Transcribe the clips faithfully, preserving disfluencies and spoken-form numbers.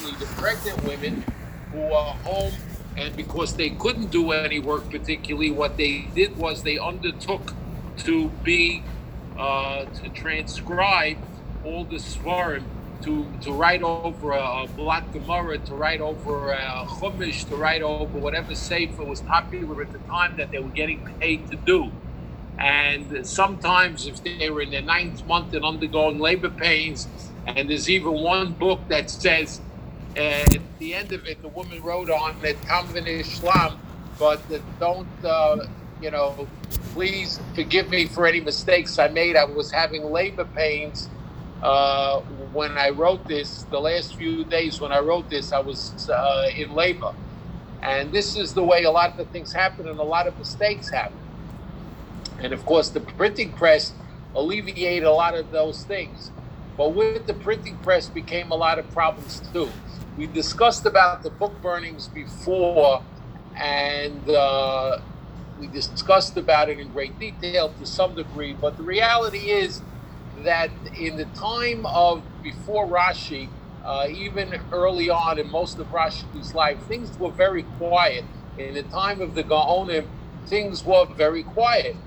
especially the pregnant women who are home. And because they couldn't do any work particularly, what they did was they undertook to be uh, to transcribe all the svarim, to to write over a, a Black Gemara, to write over a Chumash, to write over whatever sefer was popular at the time that they were getting paid to do. And sometimes, if they were in their ninth month and undergoing labor pains, and there's even one book that says, uh, at the end of it, the woman wrote on it, Tam v'nishlam, but uh, don't, uh, you know, please forgive me for any mistakes I made. I was having labor pains uh, when I wrote this. The last few days when I wrote this, I was uh, in labor. And this is the way a lot of things happen and a lot of mistakes happen. And of course, the printing press alleviated a lot of those things. But with the printing press became a lot of problems too. We discussed about the book burnings before, and uh, we discussed about it in great detail to some degree. But the reality is that in the time of before Rashi, uh, even early on in most of Rashi's life, things were very quiet. In the time of the Gaonim, things were very quiet.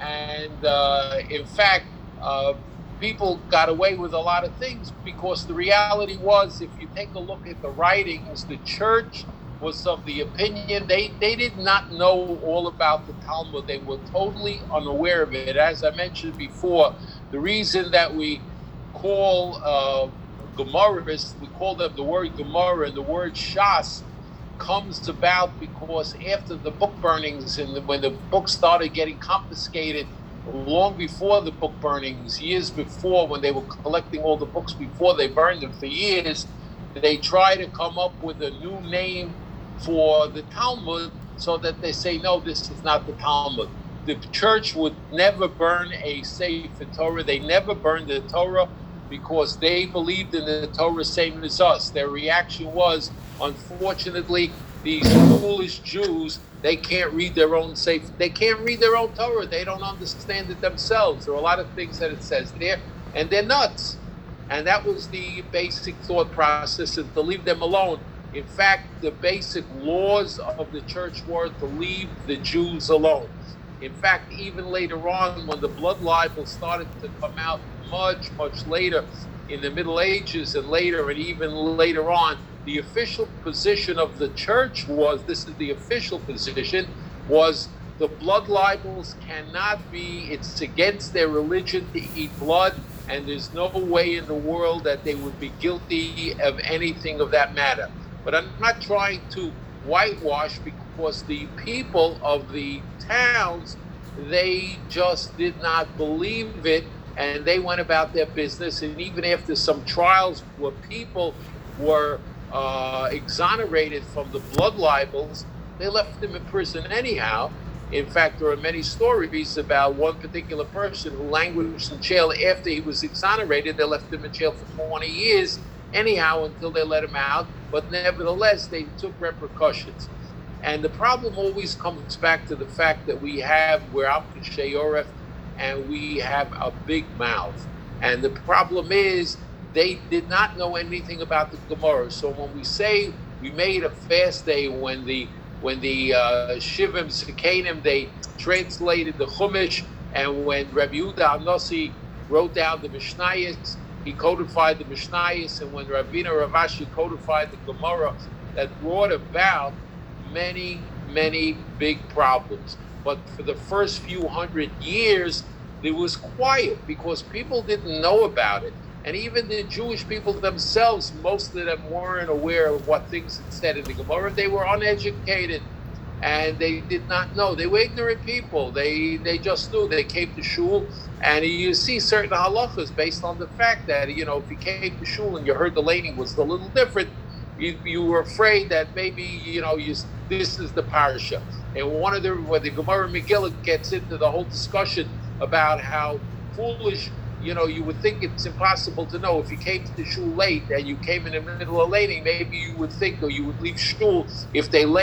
And uh, in fact, uh, people got away with a lot of things because the reality was, if you take a look at the writings, the church was of the opinion, they, they did not know all about the Talmud. They were totally unaware of it. As I mentioned before, the reason that we call uh, Gemaras, we call them the word Gemara and the word Shas, comes about because after the book burnings and the, when the books started getting confiscated, long before the book burnings, years before, when they were collecting all the books before they burned them for years, they try to come up with a new name for the Talmud so that they say, no, this is not the Talmud. The church would never burn a Sefer Torah. They never burned the Torah because they believed in the Torah same as us. Their reaction was, unfortunately, these foolish Jews, they can't read their own Sefer. They can't read their own Torah. They don't understand it themselves. There are a lot of things that it says there, and they're nuts. And that was the basic thought process, and to leave them alone. In fact, the basic laws of the church were to leave the Jews alone. In fact, even later on, when the blood libel started to come out much, much later, in the Middle Ages and later, and even later on, the official position of the church was, this is the official position, was the blood libels cannot be, it's against their religion to eat blood, and there's no way in the world that they would be guilty of anything of that matter. But I'm not trying to whitewash, because the people of the towns, they just did not believe it, and they went about their business. And even after some trials where people were uh, exonerated from the blood libels, they left them in prison anyhow. In fact, there are many stories about one particular person who languished in jail after he was exonerated. They left him in jail for twenty years anyhow until they let him out. But nevertheless, they took repercussions. And the problem always comes back to the fact that we have, we're Am Kashei Oref, and we have a big mouth. And the problem is, they did not know anything about the Gemara. So when we say we made a fast day, when the when the uh, Shivim Zekanim, they translated the Chumash, and when Rabbi Yehuda HaNasi wrote down the Mishnayos, he codified the Mishnayos, and when Ravina Ravashi codified the Gemara, that brought about many, many big problems. But for the first few hundred years, it was quiet because people didn't know about it. And even the Jewish people themselves, most of them weren't aware of what things it said in the Gemara. They were uneducated, and they did not know. They were ignorant people. They they just knew. They came to shul, and you see certain halachas based on the fact that, you know, if you came to shul and you heard the laning was a little different, you, you were afraid that maybe, you know, you, this is the parasha. And one of the, when the Gemara Megillah gets into the whole discussion about how foolish, you know, you would think it's impossible to know. If you came to the shul late and you came in the middle of laning, maybe you would think, or you would leave shul if they lane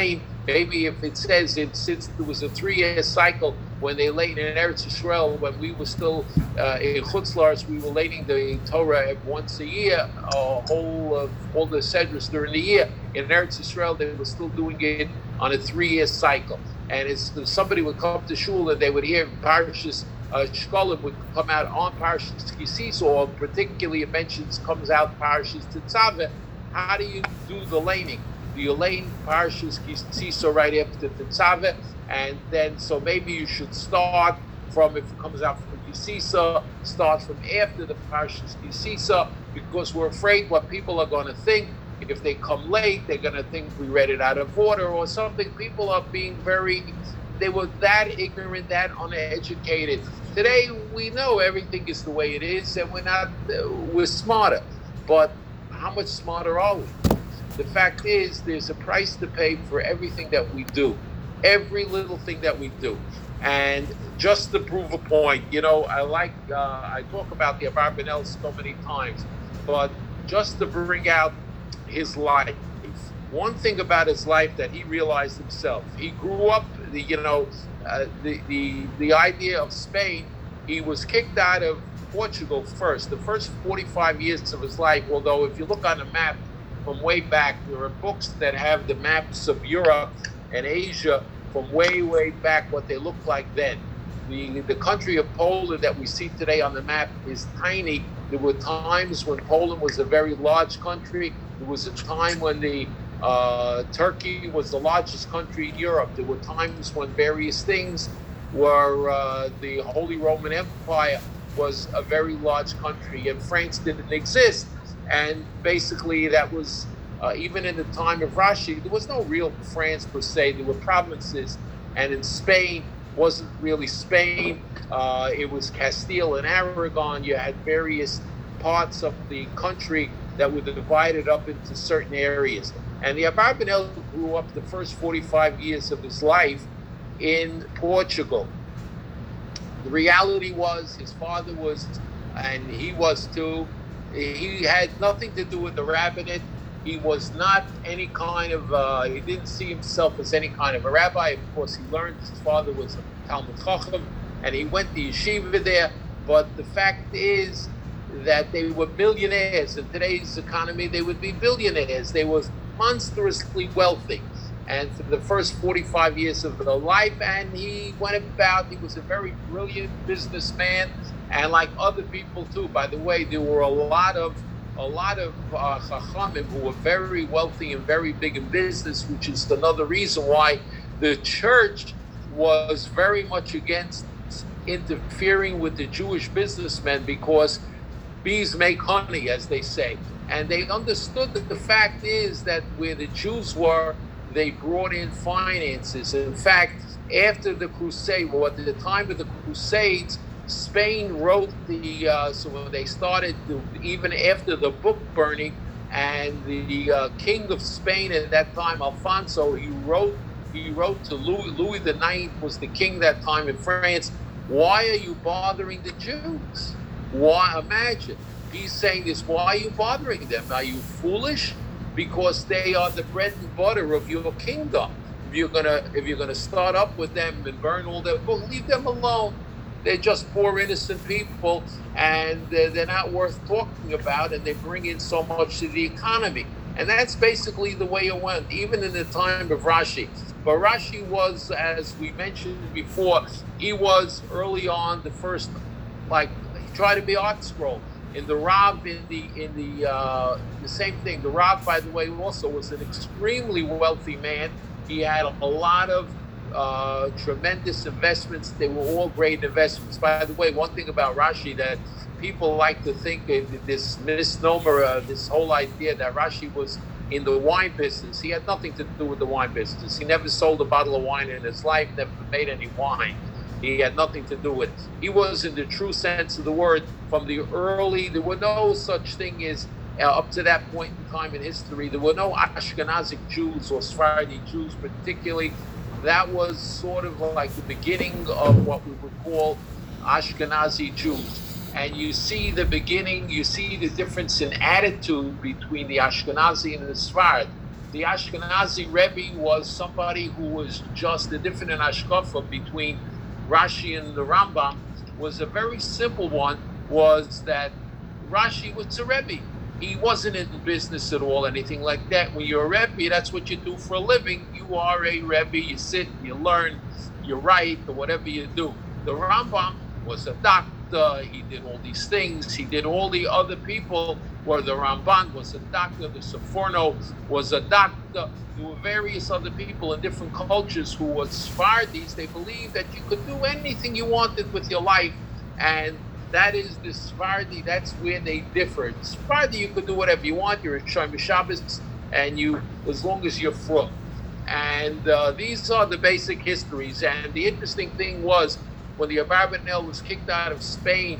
Maybe if it says it, since there was a three-year cycle when they laid in Eretz Yisrael, when we were still uh, in Chutz La'aretz, we were laying the Torah once a year, a whole of all the Sedras during the year. In Eretz Yisrael, they were still doing it on a three-year cycle. And it's, somebody would come to shul and they would hear Parshas uh, Shkolim would come out on Parshas Kisisa, or particularly it mentions comes out Parshas Tetzaveh. How do you do the laning? Do you lane Parshas Kisisa right after Tetzaveh? And then, so maybe you should start from, if it comes out from Kisisa, start from after the Parshas Kisisa, because we're afraid what people are going to think. If they come late, they're going to think we read it out of order or something. People are being very, they were that ignorant, that uneducated. Today, we know everything is the way it is, and we're not, we're smarter. But how much smarter are we? The fact is, there's a price to pay for everything that we do, every little thing that we do. And just to prove a point, you know, I like, uh, I talk about the Abarbanel so many times, but just to bring out his life. One thing about his life that he realized himself, he grew up, the, you know, uh, the, the, the idea of Spain, he was kicked out of Portugal first. The first forty-five years of his life, although if you look on a map from way back, there are books that have the maps of Europe and Asia from way, way back, what they looked like then. The, the country of Poland that we see today on the map is tiny. There were times when Poland was a very large country. There was a time when the uh, Turkey was the largest country in Europe. There were times when various things were, uh, the Holy Roman Empire was a very large country, and France didn't exist. And basically that was, uh, even in the time of Rashi, there was no real France per se. There were provinces, and in Spain, wasn't really Spain. Uh, it was Castile and Aragon. You had various parts of the country that were divided up into certain areas. And the Abarbanel grew up the first forty-five years of his life in Portugal. The reality was his father was, and he was too, he had nothing to do with the rabbinate. He was not any kind of, uh, he didn't see himself as any kind of a rabbi. Of course, he learned his father was a Talmud Chacham, and he went to yeshiva there. But the fact is that they were millionaires. In today's economy, they would be billionaires. They were monstrously wealthy. And for the first forty-five years of their life, and he went about, he was a very brilliant businessman, and like other people too. By the way, there were a lot of a lot of uh, Chachamim who were very wealthy and very big in business, which is another reason why the church was very much against interfering with the Jewish businessmen, because bees make honey, as they say. And they understood that the fact is that where the Jews were, they brought in finances. In fact, after the Crusade, or at the time of the Crusades, Spain wrote the, uh, so when they started, the, even after the book burning, and the uh, King of Spain at that time, Alfonso, he wrote he wrote to Louis, Louis the Ninth was the king that time in France, why are you bothering the Jews? Why, imagine, he's saying this, why are you bothering them? Are you foolish? Because they are the bread and butter of your kingdom. If you're gonna, if you're gonna start up with them and burn all their books, leave them alone. They're just poor, innocent people, and they're, they're not worth talking about, and they bring in so much to the economy. And that's basically the way it went, even in the time of Rashi. But Rashi was, as we mentioned before, he was early on the first, like, he tried to be art scroll. In the Rav, in the in the uh, the same thing. The Rav, by the way, also was an extremely wealthy man. He had a lot of uh, tremendous investments. They were all great investments. By the way, one thing about Rashi that people like to think of, this misnomer, uh, this whole idea that Rashi was in the wine business. He had nothing to do with the wine business. He never sold a bottle of wine in his life, never made any wine. He had nothing to do with it. He was, in the true sense of the word, from the early, there were no such thing as, uh, up to that point in time in history, there were no Ashkenazic Jews or Sephardi Jews particularly. That was sort of like the beginning of what we would call Ashkenazi Jews. And you see the beginning, you see the difference in attitude between the Ashkenazi and the Sephardi. the Ashkenazi Rebbe was somebody who was just the different in hashkafa between Rashi and the Rambam was a very simple one, was that Rashi was a Rebbe. He wasn't in business at all, anything like that. When you're a Rebbe, that's what you do for a living. You are a Rebbe, you sit, you learn, you write, or whatever you do. The Rambam was a doctor, he did all these things, he did all the other people, where the Ramban was a doctor, the Seforno was a doctor. There were various other people in different cultures who were Sfardis. They believed that you could do anything you wanted with your life, and that is the Sephardi, that's where they differed. Sephardi, you could do whatever you want, you're a Shomer Shabbos, and you, as long as you're from. And uh, these are the basic histories. And the interesting thing was, when the Abarbanel was kicked out of Spain,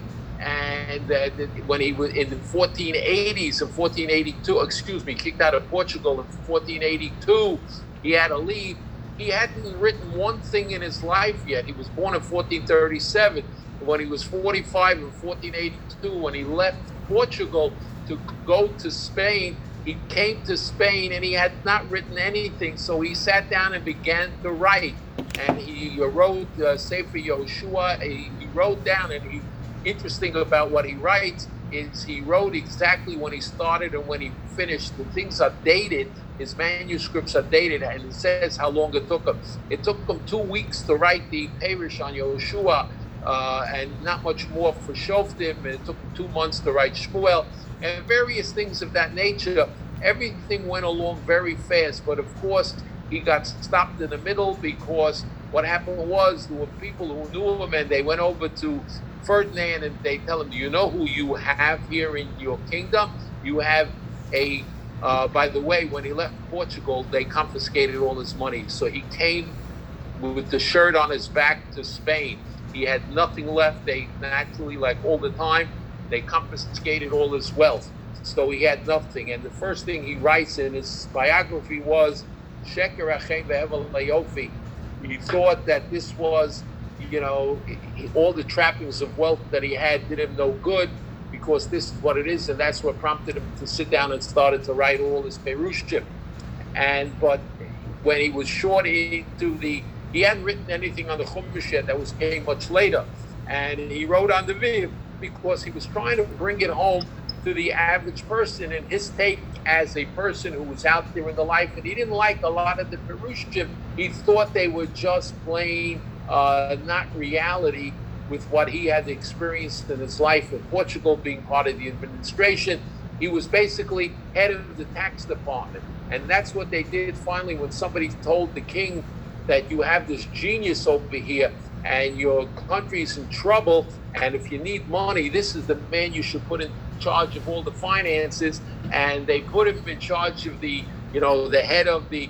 and uh, when he was in the fourteen eighties, in fourteen eighty-two, excuse me, kicked out of Portugal in fourteen eighty-two, he had to leave. He hadn't written one thing in his life yet. He was born in fourteen thirty-seven. When he was forty-five in fourteen eighty-two, when he left Portugal to go to Spain, he came to Spain and he had not written anything. So he sat down and began to write. And he wrote uh, Sefer Yehoshua. He, he wrote down, and he, interesting about what he writes is he wrote exactly when he started and when he finished. The things are dated. His manuscripts are dated, and it says how long it took him. It took him two weeks to write the Parish on Yehoshua. Uh, and not much more for Shoftim, and it took him two months to write Shmuel, and various things of that nature. Everything went along very fast, but of course, he got stopped in the middle, because what happened was there were people who knew him, and they went over to Ferdinand, and they tell him, do you know who you have here in your kingdom? You have a, uh, by the way, when he left Portugal, they confiscated all his money. So he came with the shirt on his back to Spain. He had nothing left. They naturally, like all the time, they confiscated all his wealth. So he had nothing. And the first thing he writes in his biography was, Sheker Achem Ve'evel Layofi. He thought that this was, you know, he, all the trappings of wealth that he had did him no good, because this is what it is, and that's what prompted him to sit down and started to write all his Perushim. And, but when he was short into the, he hadn't written anything on the Chumash yet. That was came much later. And he wrote on the Viv because he was trying to bring it home to the average person and his take as a person who was out there in the life. And he didn't like a lot of the Perushim. He thought they were just plain uh, not reality with what he had experienced in his life in Portugal, being part of the administration. He was basically head of the tax department. And that's what they did finally when somebody told the king that you have this genius over here and your country's in trouble, and if you need money, this is the man you should put in charge of all the finances. And they put him in charge of the, you know, the head of the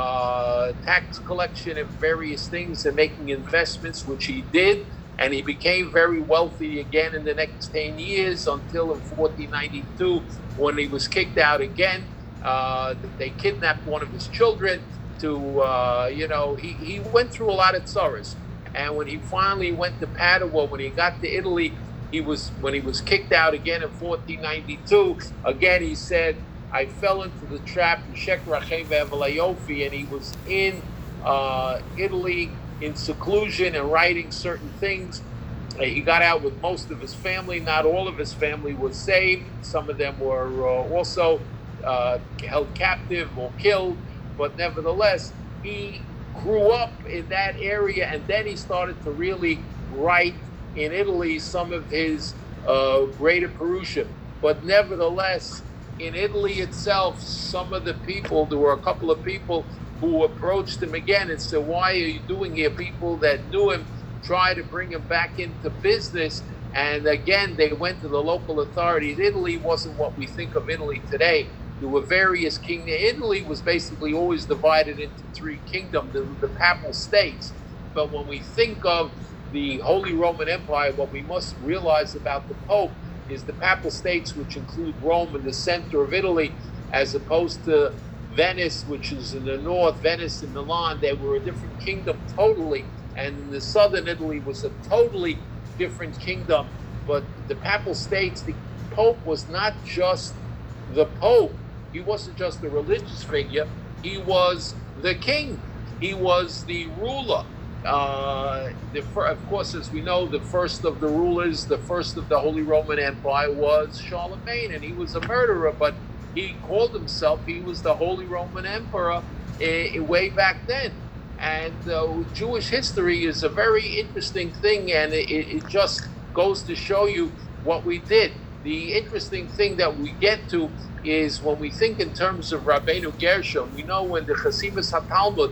uh, tax collection and various things and making investments, which he did. And he became very wealthy again in the next ten years until in fourteen ninety-two, when he was kicked out again. Uh, they kidnapped one of his children. To, uh, you know, he, he went through a lot of tsaras. And when he finally went to Padua, when he got to Italy, he was, when he was kicked out again in fourteen ninety-two, again he said, I fell into the trap, and he was in uh, Italy in seclusion and writing certain things. He got out with most of his family. Not all of his family was saved. Some of them were uh, also uh, held captive or killed. But nevertheless, he grew up in that area, and then he started to really write in Italy some of his uh, greater Perushim. But nevertheless, in Italy itself, some of the people, there were a couple of people who approached him again and said, why are you doing here? People that knew him tried to bring him back into business. And again, they went to the local authorities. Italy wasn't what we think of Italy today. There were various kingdoms. Italy was basically always divided into three kingdoms, the, the papal states. But when we think of the Holy Roman Empire, what we must realize about the Pope is the papal states, which include Rome in the center of Italy, as opposed to Venice, which is in the north, Venice and Milan. They were a different kingdom totally. And the southern Italy was a totally different kingdom. But the papal states, the Pope was not just the Pope. He wasn't just a religious figure. he was the king. He was the ruler. Uh, the, of course, as we know, the first of the rulers, the first of the Holy Roman Empire was Charlemagne, and he was a murderer, but he called himself, he was the Holy Roman Emperor uh, way back then. And uh, Jewish history is a very interesting thing, and it, it just goes to show you what we did. The interesting thing that we get to is when we think in terms of Rabbeinu Gershom, we know when the Chasimus HaTalmud,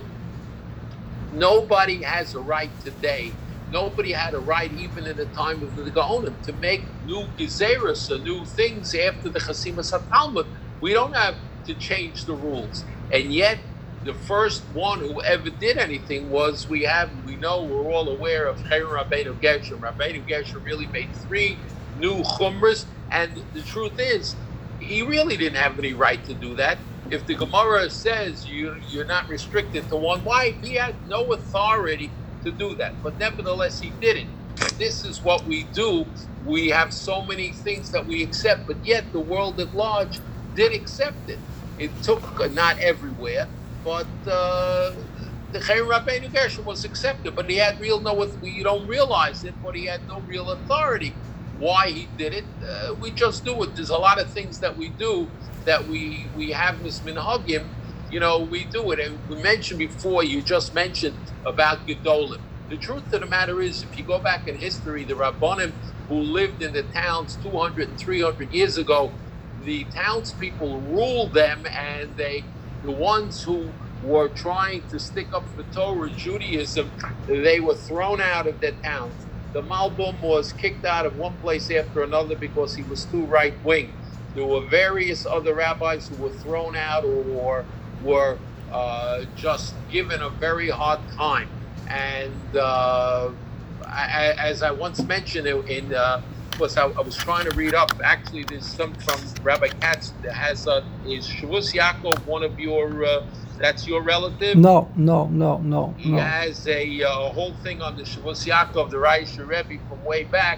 nobody has a right today, nobody had a right even in the time of the Gaonim to make new gezeros or new things after the Chasimus HaTalmud. We don't have to change the rules. And yet, the first one who ever did anything was, we have, we know, we're all aware of Cherem Rabbeinu Gershom. Rabbeinu Gershom really made three new chumras, and the truth is, he really didn't have any right to do that. If the Gemara says you, you're not restricted to one wife, he had no authority to do that. But nevertheless, he did it. And this is what we do. We have so many things that we accept, but yet the world at large did accept it. It took, uh, not everywhere, but uh, the Cherem Rabbeinu Gershom was accepted, but he had real no, you don't realize it, but he had no real authority. Why he did it, uh, we just do it. There's a lot of things that we do that we we have misminhagim, you know, we do it. And we mentioned before, you just mentioned about Gedolim. The truth of the matter is, if you go back in history, the Rabbanim who lived in the towns two hundred and three hundred years ago, the townspeople ruled them, and they, the ones who were trying to stick up for Torah, Judaism, they were thrown out of their towns. The Malbim was kicked out of one place after another because he was too right-wing. There were various other rabbis who were thrown out or were uh, just given a very hard time. And uh, I, as I once mentioned in, uh, was I, I was trying to read up, actually there's some from Rabbi Katz that has, uh, is Shavuos Yaakov one of your, uh, that's your relative? No, no, no, no. He no. has a uh, whole thing on the Shavuos Yaakov, the Raish Rebbe from way back.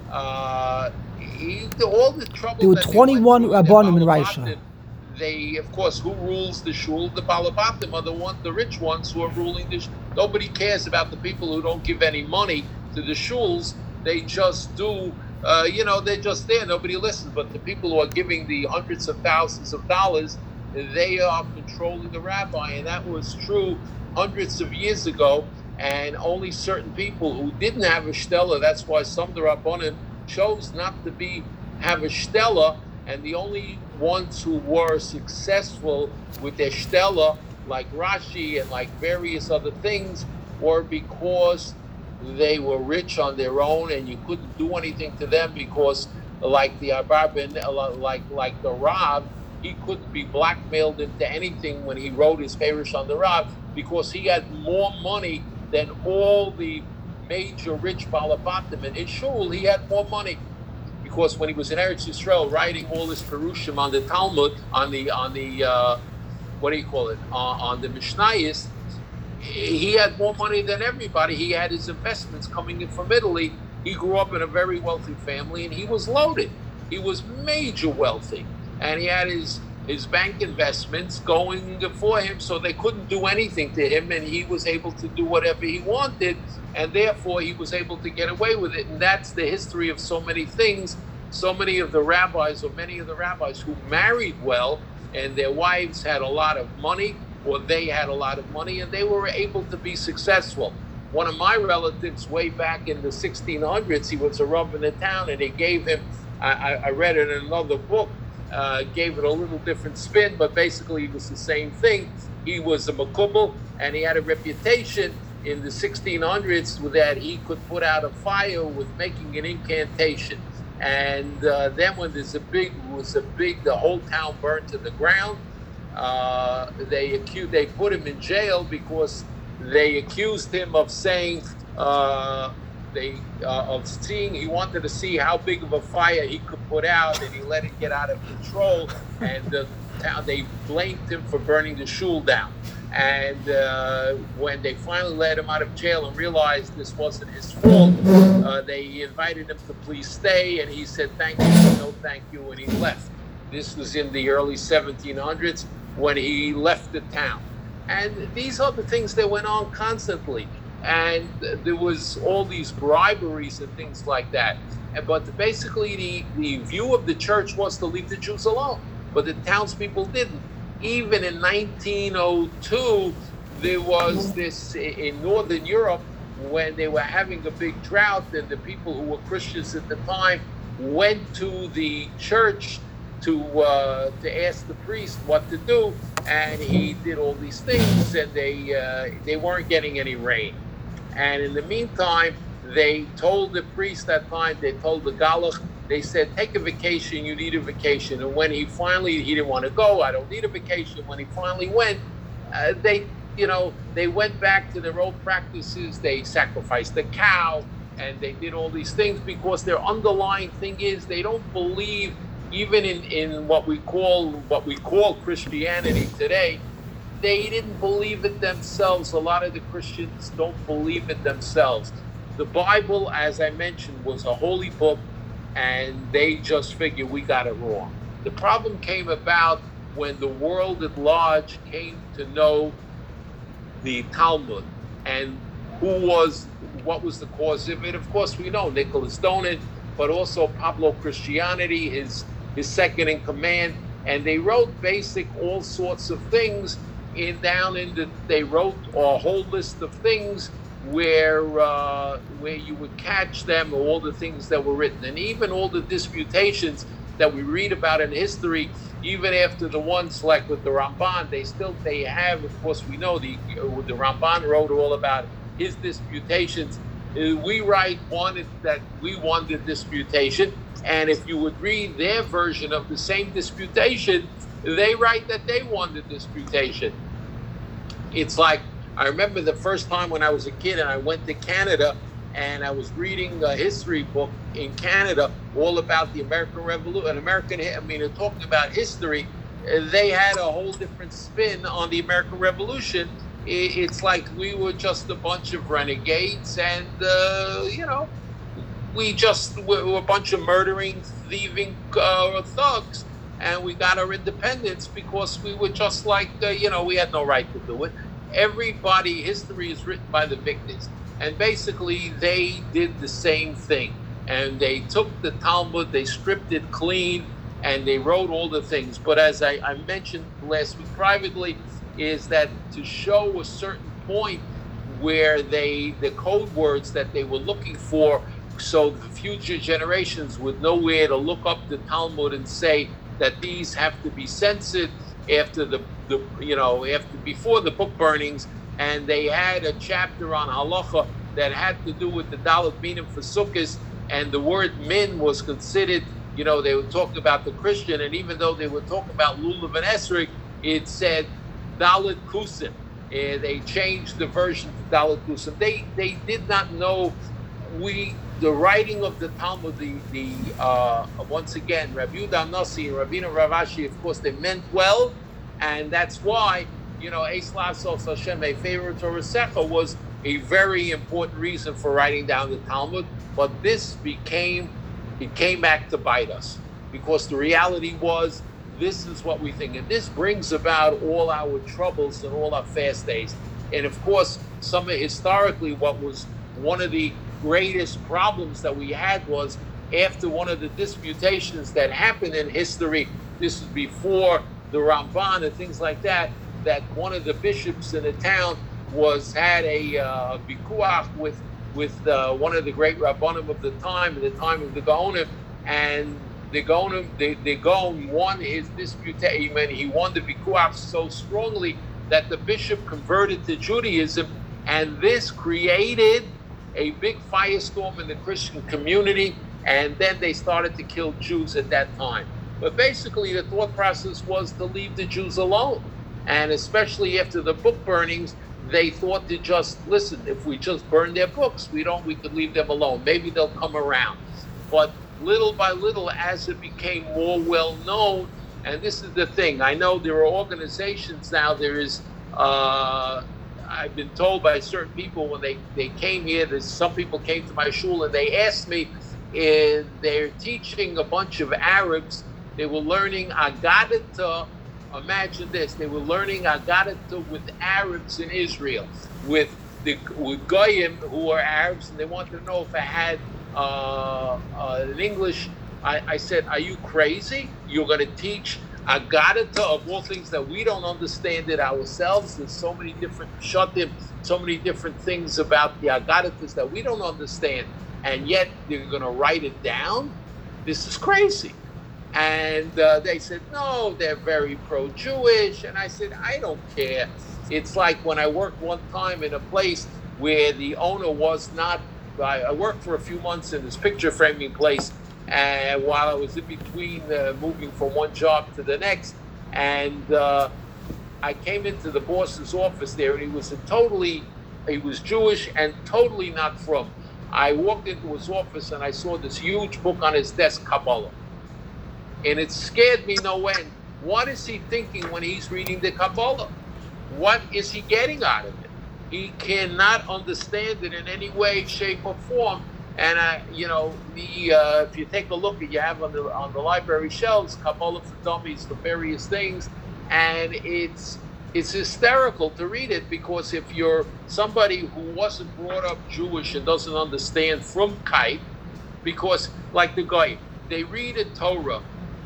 Uh, he, all the trouble there were that twenty-one Rabbanim in Raisha. They, of course, who rules the shul? The Balabatim are the ones, the rich ones who are ruling the shul. Nobody cares about the people who don't give any money to the shuls. They just do, uh, you know, they're just there. Nobody listens. But the people who are giving the hundreds of thousands of dollars, they are controlling the rabbi. And that was true hundreds of years ago. And only certain people who didn't have a shtela, that's why some of the Rabbanim chose not to be have a shtela, and the only ones who were successful with their shtela, like Rashi and like various other things, were because they were rich on their own, and you couldn't do anything to them because, like the Arbabin, like like the Rav, he couldn't be blackmailed into anything when he wrote his Perish on the Rav, because he had more money than all the major rich Balabatim. And in Shul, he had more money, because when he was in Eretz Yisrael writing all his Perushim on the Talmud, on the, on the uh, what do you call it, uh, on the Mishnayos, he had more money than everybody. He had his investments coming in from Italy. He grew up in a very wealthy family, and he was loaded. He was major wealthy. And he had his his bank investments going for him, so they couldn't do anything to him, and he was able to do whatever he wanted, and therefore he was able to get away with it. And that's the history of so many things. So many of the rabbis, or many of the rabbis who married well, and their wives had a lot of money, or they had a lot of money, and they were able to be successful. One of my relatives, way back in the sixteen hundreds, he was a rav in the town, and they gave him, I, I read it in another book, Uh, gave it a little different spin, but basically it was the same thing. He was a makubal, and he had a reputation in the sixteen hundreds that he could put out a fire with making an incantation. And uh, then when there's a big, was a big, the whole town burned to the ground. Uh, they accused, they put him in jail because they accused him of saying, uh, They uh, of seeing, he wanted to see how big of a fire he could put out, and he let it get out of control, and the town, they blamed him for burning the shul down. And uh, when they finally let him out of jail and realized this wasn't his fault, uh, they invited him to please stay, and he said thank you, no thank you, and he left. This was in the early seventeen hundreds when he left the town. And these are the things that went on constantly. And there was all these briberies and things like that. But basically, the, the view of the church was to leave the Jews alone. But the townspeople didn't. Even in nineteen oh two, there was this in Northern Europe when they were having a big drought, and the people who were Christians at the time went to the church to uh, to ask the priest what to do, and he did all these things, and they uh, they weren't getting any rain. And in the meantime, they told the priest that time, they told the Galach, they said, take a vacation, you need a vacation. And when he finally, he didn't want to go, I don't need a vacation. When he finally went, uh, they, you know, they went back to their old practices. They sacrificed the cow, and they did all these things because their underlying thing is they don't believe, even in, in what we call what we call Christianity today, they didn't believe it themselves. A lot of the Christians don't believe it themselves. The Bible, as I mentioned, was a holy book, and they just figured we got it wrong. The problem came about when the world at large came to know the Talmud and who was, what was the cause of it. Of course, we know Nicholas Donin, but also Pablo Christianity, his his second in command, and they wrote basic all sorts of things in down in the, they wrote a whole list of things where uh, where you would catch them, all the things that were written, and even all the disputations that we read about in history, even after the ones like with the Ramban, they still they have, of course, we know the the Ramban wrote all about his disputations. We write one that we won the disputation, and if you would read their version of the same disputation, they write that they won the disputation. It's like, I remember the first time when I was a kid and I went to Canada and I was reading a history book in Canada all about the American Revolution, American, I mean, talking about history. They had a whole different spin on the American Revolution. It's like we were just a bunch of renegades, and, uh, you know, we just were a bunch of murdering, thieving uh, thugs, and we got our independence because we were just like, uh, you know, we had no right to do it. Everybody, history is written by the victors. And basically, they did the same thing. And they took the Talmud, they stripped it clean, and they wrote all the things. But as I, I mentioned last week privately, is that to show a certain point where they, the code words that they were looking for, so the future generations would know where to look up the Talmud and say that these have to be censored after the, the you know, after before the book burnings. And they had a chapter on halacha that had to do with the Dalet Minim for Sukkot, and the word min was considered, you know, they were talking about the Christian, and even though they were talking about Lulav and Esrog, it said Dalet Kusim. Uh, they changed the version to Dalet Kusim. They they did not know we the writing of the Talmud, the the uh, once again, Rabbi Yehuda Nasi and Rabbeinu Rav Ashi, of course, they meant well, and that's why, you know, Eis Lasos Hashem Eiferu Torah Secha was a very important reason for writing down the Talmud. But this became, it came back to bite us, because the reality was, this is what we think. And this brings about all our troubles and all our fast days. And of course, some historically, what was one of the greatest problems that we had was after one of the disputations that happened in history, this is before the Ramban and things like that, that one of the bishops in the town was had a uh, bikuach with with uh, one of the great rabbanim of the time, at the time of the Gaonim, and the Gaonim, the, the Gaon won his disputation, and he won the bikuach so strongly that the bishop converted to Judaism, and this created a big firestorm in the Christian community, and then they started to kill Jews at that time. But basically, the thought process was to leave the Jews alone. And especially after the book burnings, they thought to just, listen, if we just burn their books, we don't, we could leave them alone. Maybe they'll come around. But little by little, as it became more well known, and this is the thing, I know there are organizations now, there is, uh, I've been told by certain people when they, they came here, there's some people came to my shul and they asked me, and they're teaching a bunch of Arabs, they were learning Agadata Imagine this: they were learning Agadah with Arabs in Israel, with the with Goyim who are Arabs, and they wanted to know if I had uh, uh, an English. I, I said, "Are you crazy? You're going to teach Agadah of all things that we don't understand it ourselves? There's so many different shatim, so many different things about the Agadah that we don't understand, and yet you're going to write it down? This is crazy." And uh, they said, no, they're very pro-Jewish. And I said, I don't care. It's like when I worked one time in a place where the owner was not, I, I worked for a few months in this picture framing place, and while I was in between uh, moving from one job to the next, and uh, I came into the boss's office there, and he was a totally, he was Jewish and totally not from. I walked into his office and I saw this huge book on his desk, Kabbalah. And it scared me no end. What is he thinking when he's reading the Kabbalah? What is he getting out of it? He cannot understand it in any way, shape, or form. And uh, you know, the uh, if you take a look at you have on the on the library shelves, Kabbalah for Dummies, for various things, and it's it's hysterical to read it, because if you're somebody who wasn't brought up Jewish and doesn't understand from Kite, because like the guy, they read a Torah,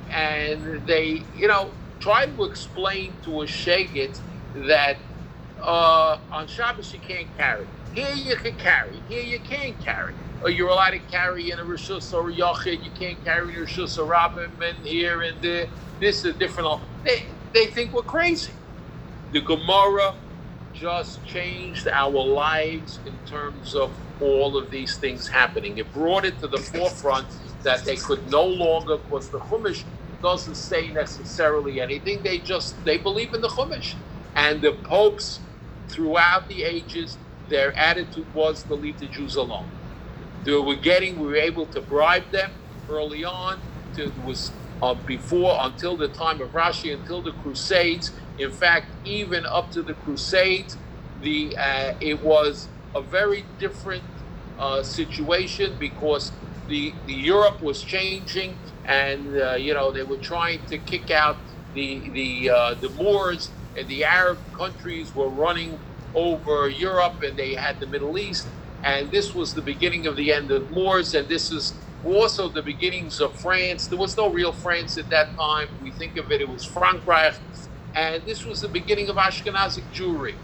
and they, you know, try to explain to a shegit that uh, on Shabbos you can't carry. Here you can carry. Here you can't carry. Or you're allowed to carry in a Rishus or a Yachid. You can't carry in a Rishus or Rabbim, and here and there. This is different. They, they think we're crazy. The Gemara just changed our lives in terms of all of these things happening. It brought it to the forefront that they could no longer, because the Chumash doesn't say necessarily anything. They just, they believe in the Chumash. And the popes throughout the ages, their attitude was to leave the Jews alone. They were getting, we were able to bribe them early on. To, it was uh, before, until the time of Rashi, until the Crusades. In fact, even up to the Crusades, the uh, it was a very different uh, situation, because the, the Europe was changing, and uh, you know, they were trying to kick out the the uh, the Moors, and the Arab countries were running over Europe, and they had the Middle East, and this was the beginning of the end of Moors, and this is also the beginnings of France. There was no real France at that time. We think of it, it was Frankreich, and this was the beginning of Ashkenazic Jewry.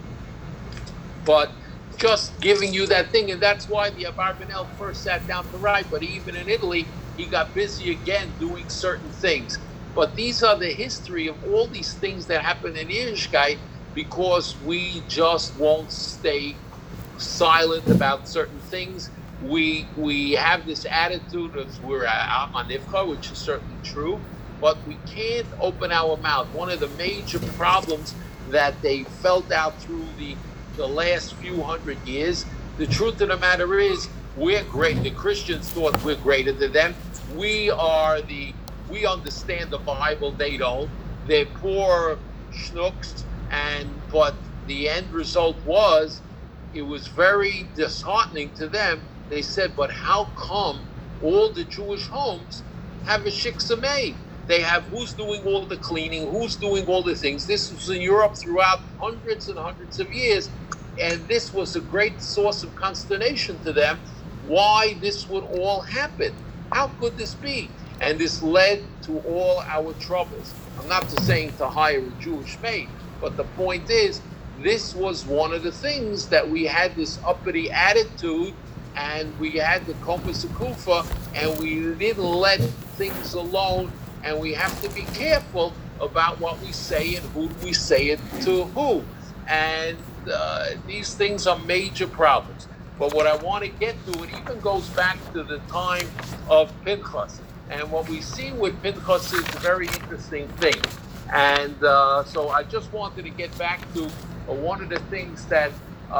But just giving you that thing, and that's why the Abarbanel first sat down to write, but even in Italy, he got busy again doing certain things. But these are the history of all these things that happen in Yiddishkeit, because we just won't stay silent about certain things. We we have this attitude of we're Am HaNivcha, which is certainly true, but we can't open our mouth. One of the major problems that they felt out through the, the last few hundred years, the truth of the matter is, we're great. The Christians thought we're greater than them. We are the, we understand the Bible, they don't. They're poor schnooks, and but the end result was, it was very disheartening to them. They said, but how come all the Jewish homes have a shiksa made? They have who's doing all the cleaning, who's doing all the things. This was in Europe throughout hundreds and hundreds of years, and this was a great source of consternation to them, why this would all happen. How could this be? And this led to all our troubles. I'm not just saying to hire a Jewish maid, but the point is, this was one of the things that we had this uppity attitude, and we had the Kompas Kufa, and we didn't let things alone, and we have to be careful about what we say and who we say it to who. And uh, these things are major problems. But what I want to get to, it even goes back to the time of Pinchas. And what we see with Pinchas is a very interesting thing. And uh, so I just wanted to get back to uh, one of the things that,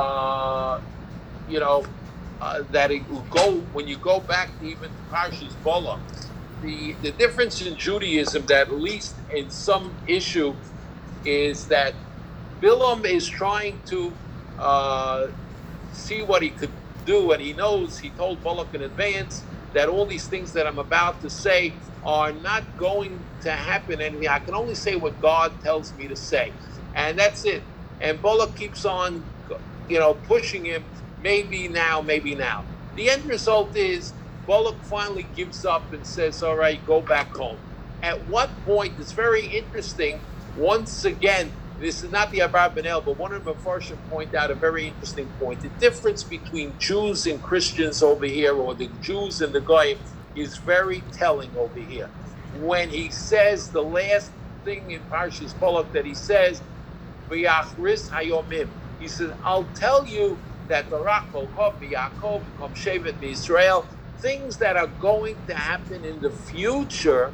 uh, you know, uh, that it will go, when you go back to even Parshas Balaam, the, the difference in Judaism, that at least in some issue, is that Bilam is trying to uh, see what he could do, and he knows, he told Balak in advance that all these things that I'm about to say are not going to happen anything. I can only say what God tells me to say. And that's it. And Balak keeps on, you know, pushing him, maybe now, maybe now. The end result is Balak finally gives up and says, all right, go back home. At what point, it's very interesting, once again, this is not the Abarbanel, but one of the Mepharshim point out a very interesting point. The difference between Jews and Christians over here, or the Jews and the Goyim, is very telling over here. When he says the last thing in Parshas Balak that he says, V'yachris hayomim, he says, I'll tell you that the Rachel, Yaakov, become Shevet Israel, things that are going to happen in the future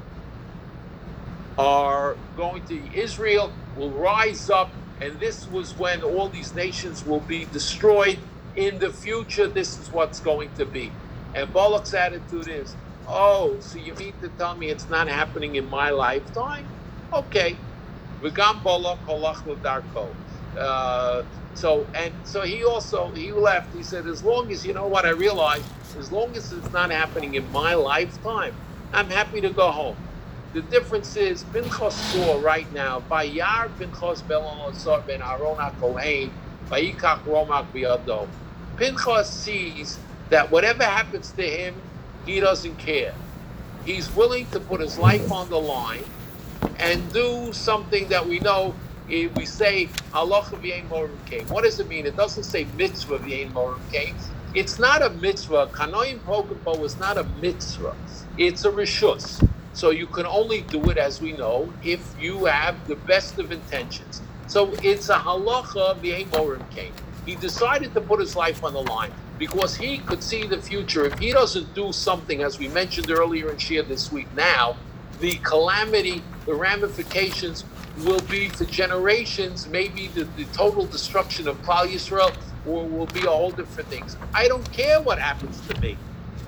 are going to, Israel will rise up, and this was when all these nations will be destroyed. In the future, this is what's going to be. And Balak's attitude is, oh, so you mean to tell me it's not happening in my lifetime? Okay. V'gam Balak halach l'darko. Uh, so, and so he also, he left, he said, as long as, you know what, I realized, as long as it's not happening in my lifetime, I'm happy to go home. The difference is, Pinchas saw right now, Vayar Pinchas ben Elazar ben Aaron HaKohen, Vayikach Romak biyado. Pinchas sees that whatever happens to him, he doesn't care. He's willing to put his life on the line and do something that we know, if we say, Halacha v'yein morim kain. What does it mean? It doesn't say mitzvah v'yein morim kain. It's not a mitzvah. Kanoim Pokembo is not a mitzvah. It's a rishus. So you can only do it, as we know, if you have the best of intentions. So it's a halacha v'yein morim kain. He decided to put his life on the line because he could see the future. If he doesn't do something, as we mentioned earlier in Shia this week now, the calamity, the ramifications will be for generations, maybe the, the total destruction of Klal Yisrael, or will be a whole different things. I don't care what happens to me.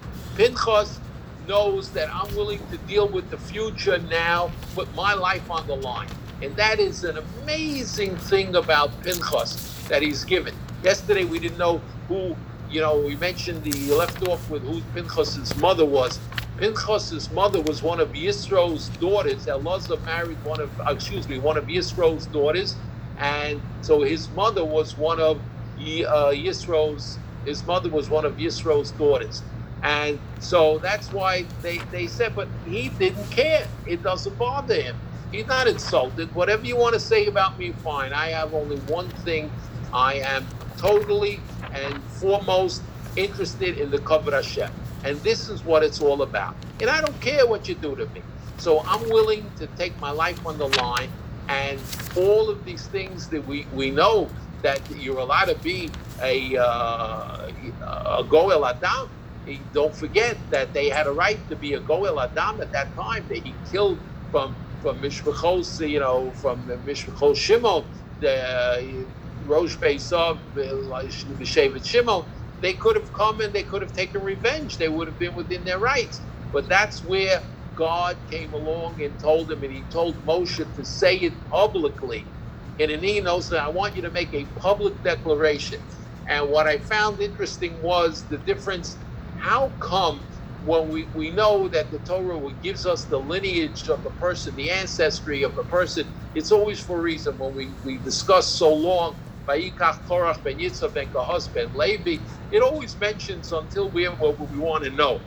Pinchas knows that I'm willing to deal with the future now, put my life on the line. And that is an amazing thing about Pinchas that he's given. Yesterday we didn't know who, you know, we mentioned the left off with who Pinchas's mother was. Pinchas's mother was one of Yisro's daughters. Elazar married one of, excuse me, one of Yisro's daughters. And so his mother was one of uh, Yisro's, his mother was one of Yisro's daughters. And so that's why they, they said, but he didn't care. It doesn't bother him. He's not insulted. Whatever you want to say about me, fine. I have only one thing. I am totally and foremost interested in the Kavod Hashem. And this is what it's all about. And I don't care what you do to me. So I'm willing to take my life on the line. And all of these things that we, we know that you're allowed to be a, uh, a Goel Adam. Don't forget that they had a right to be a Goel Adam at that time. That he killed from from Mishpachos, you know, from Mishpachos Shimon, the uh, Rosh Beisav, the Shevet Shimon. They could have come and they could have taken revenge. They would have been within their rights. But that's where God came along and told him, and he told Moshe to say it publicly. And an Eno said, I want you to make a public declaration. And what I found interesting was the difference. How come when we, we know that the Torah gives us the lineage of the person, the ancestry of the person, it's always for a reason. When we, we discuss so long, Vayikach Korach ben Yitzhak ben Kahos ben Levi, it always mentions until we have what we want to know.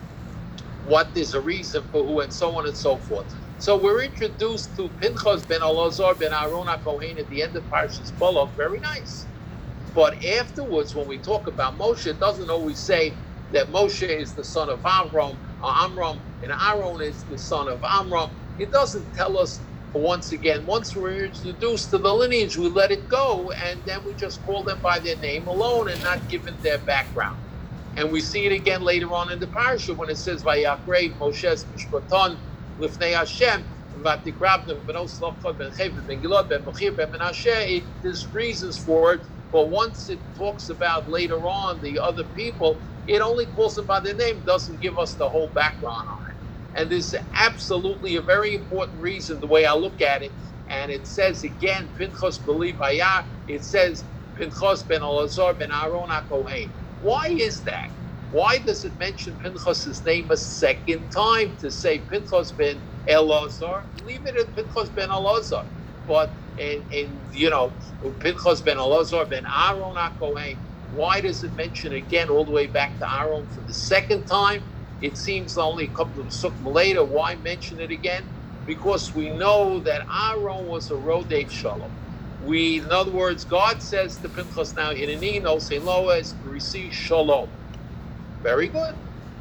What is a reason for who, and so on and so forth. So we're introduced to Pinchas ben Elazar ben Aaron HaKohen at the end of Parshas Balak. Very nice. But afterwards, when we talk about Moshe, it doesn't always say that Moshe is the son of Amram, or Amram, and Aaron is the son of Amram. It doesn't tell us, once again, once we're introduced to the lineage, we let it go, and then we just call them by their name alone and not given their background. And we see it again later on in the parasha when it says, Vayakrev Moshe's Mishpaton Lifnei Hashem, Vatikrabnim Ben Oslachad Ben Chevet Ben Gilad Ben Mechir Ben Menashe. There's reasons for it, but once it talks about later on the other people, it only calls them by their name, doesn't give us the whole background on it. And this is absolutely a very important reason, the way I look at it. And it says again, Pinchas believe Hayah, it says Pinchas ben Elazar ben Aaron HaKohen. Why is that? Why does it mention Pinchas's name a second time to say Pinchas ben Elazar? Leave it at Pinchas ben Elazar. But, and, and you know, Pinchas ben Elazar ben Aaron HaKohen, why does it mention again all the way back to Aaron for the second time? It seems only a couple of sukkim later. Why mention it again? Because we know that Aaron was a Rodef Shalom. We, in other words, God says to Pinchas now, Hineni no se loes receive Shalom. Very good.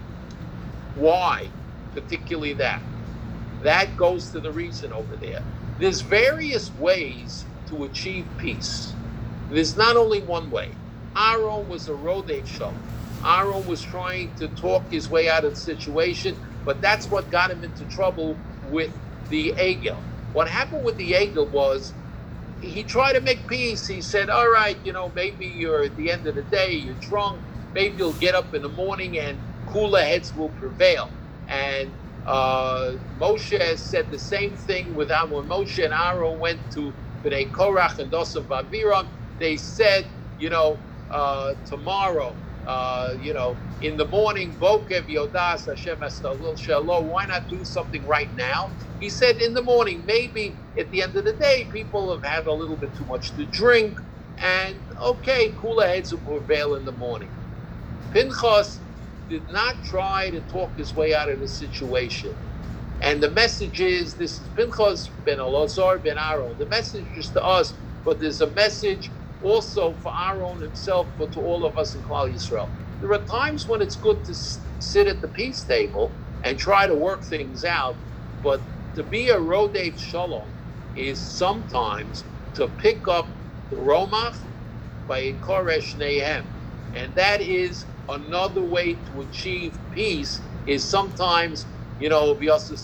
Why? Particularly that. That goes to the reason over there. There's various ways to achieve peace. There's not only one way. Aaron was a Rodef Shalom. Aaron was trying to talk his way out of the situation, but that's what got him into trouble with the Egel. What happened with the Egel was he tried to make peace. He said, all right, you know, maybe you're at the end of the day, you're drunk, maybe you'll get up in the morning and cooler heads will prevail. And uh, Moshe said the same thing with when Moshe and Aaron went to Bnei Korach and Dosav Aviram. They said, you know, uh, tomorrow, uh, you know, in the morning, Bokev Yodas Hashem Estalil Shalom. Why not do something right now? He said in the morning, maybe at the end of the day, people have had a little bit too much to drink, and okay, cooler heads will prevail in the morning. Pinchas did not try to talk his way out of the situation. And the message is, this is Pinchas ben Elazar ben Aaron. The message is to us, but there's a message also for Aaron himself, but to all of us in Klal Yisrael. There are times when it's good to s- sit at the peace table and try to work things out, but to be a Rodef Shalom is sometimes to pick up the Romach by Koresh Nehem. And that is another way to achieve peace, is sometimes, you know,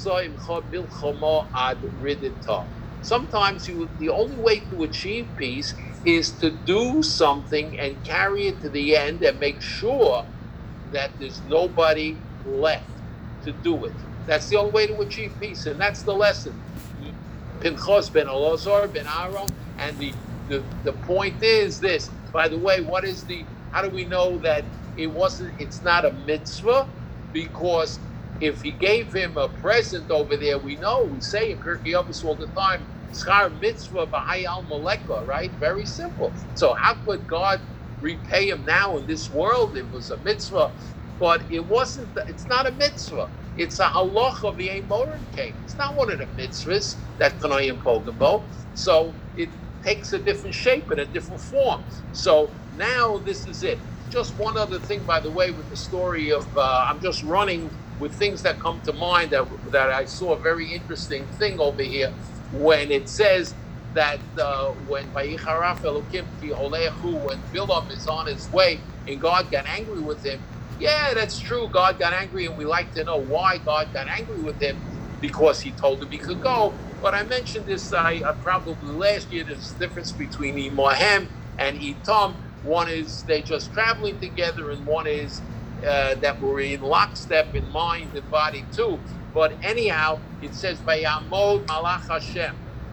sometimes you, the only way to achieve peace is to do something and carry it to the end and make sure that there's nobody left to do it. That's the only way to achieve peace, and that's the lesson. Pinchas ben Elazar ben Aaron, and the, the the point is this. By the way, what is the? How do we know that it wasn't? It's not a mitzvah, because if he gave him a present over there, we know we say in Pirkei Avos all the time, schar mitzvah b'hayal maleka, right? Very simple. So how could God repay him now in this world? It was a mitzvah, but it wasn't. It's not a mitzvah. It's a halacha of the Morim came. It's not one of the mitzvahs that Tanayim Pogabo. So it takes a different shape and a different form. So now this is it. Just one other thing, by the way, with the story of, uh, I'm just running with things that come to mind that that I saw a very interesting thing over here when it says that uh, when Vayicharaf Elokim ki holechu, when Bilam is on his way and God got angry with him. Yeah, that's true. God got angry, and we like to know why God got angry with him, because he told him he could go. But I mentioned this I, I probably last year. There's a difference between Imahem and Itam. One is they just traveling together, and one is uh, that we're in lockstep in mind and body too. But anyhow, it says Vayamod Malach Hashem.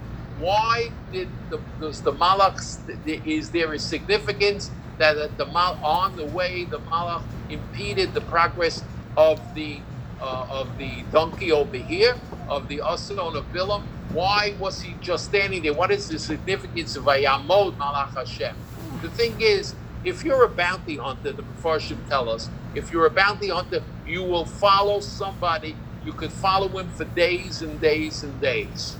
Why did the does the Malach, is there a significance that at the on the way the Malach impeded the progress of the uh, of the donkey over here, of the Ason of Bilam? Why was he just standing there? What is the significance of Vayamod Malach Hashem? The thing is, if you're a bounty hunter, the Mefarshim tell us, if you're a bounty hunter, you will follow somebody. You could follow him for days and days and days,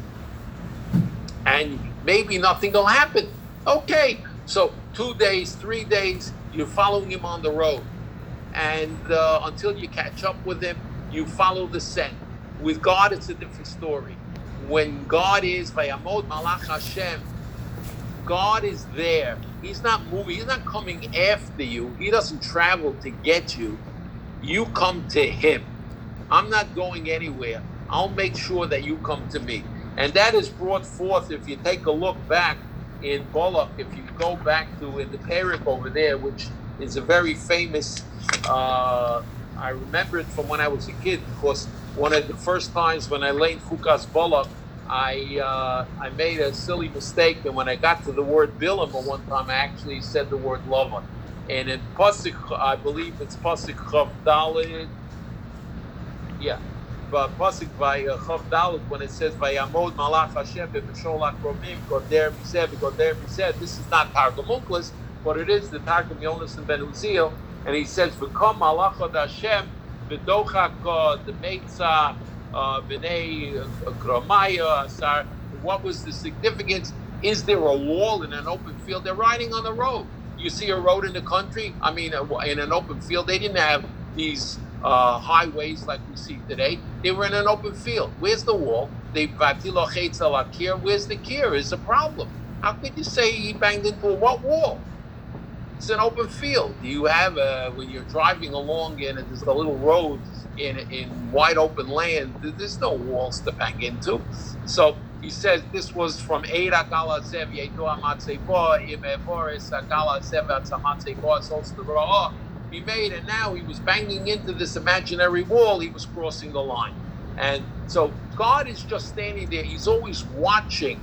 and maybe nothing will happen. Okay, so two days, three days, you're following him on the road. And uh, until you catch up with him, you follow the scent. With God, it's a different story. When God is Vayamod Malach Hashem, God is there. He's not moving. He's not coming after you. He doesn't travel to get you. You come to him. I'm not going anywhere. I'll make sure that you come to me. And that is brought forth, if you take a look back in Balak, if you go back to in the Perik over there, which is a very famous, uh, I remember it from when I was a kid, because one of the first times when I learned Chukas Balak, I uh, I made a silly mistake, and when I got to the word Bilam one time, I actually said the word Lavan. And in Pasuk, I believe it's Pasuk Chav Dalet. Yeah, but Pasuk by uh, Chav Dalet, when it says Vayamod Malach Hashem b'Misholach Romim Goder Miseh Goder Miseh, this is not Targum Onkelos, but it is the Targum Yonasan Ben Uziel, and he says V'kom Malach Od Hashem b'Dochak the Meitzah b'nei Kramaya Asar. What was the significance? Is there a wall in an open field? They're riding on the road. You see a road in the country, I mean, in an open field, they didn't have these uh, highways like we see today. They were in an open field. Where's the wall? They Where's the kier? Is a problem. How could you say he banged into a what wall? It's an open field. You have a, when you're driving along and there's a little road in in wide open land, there's no walls to bang into. So he says this was from Eira Galazev Yeto Amatzebo Imevores Galazev Atamatzebo Solstara. He made, and now he was banging into this imaginary wall. He was crossing the line, and so God is just standing there. He's always watching.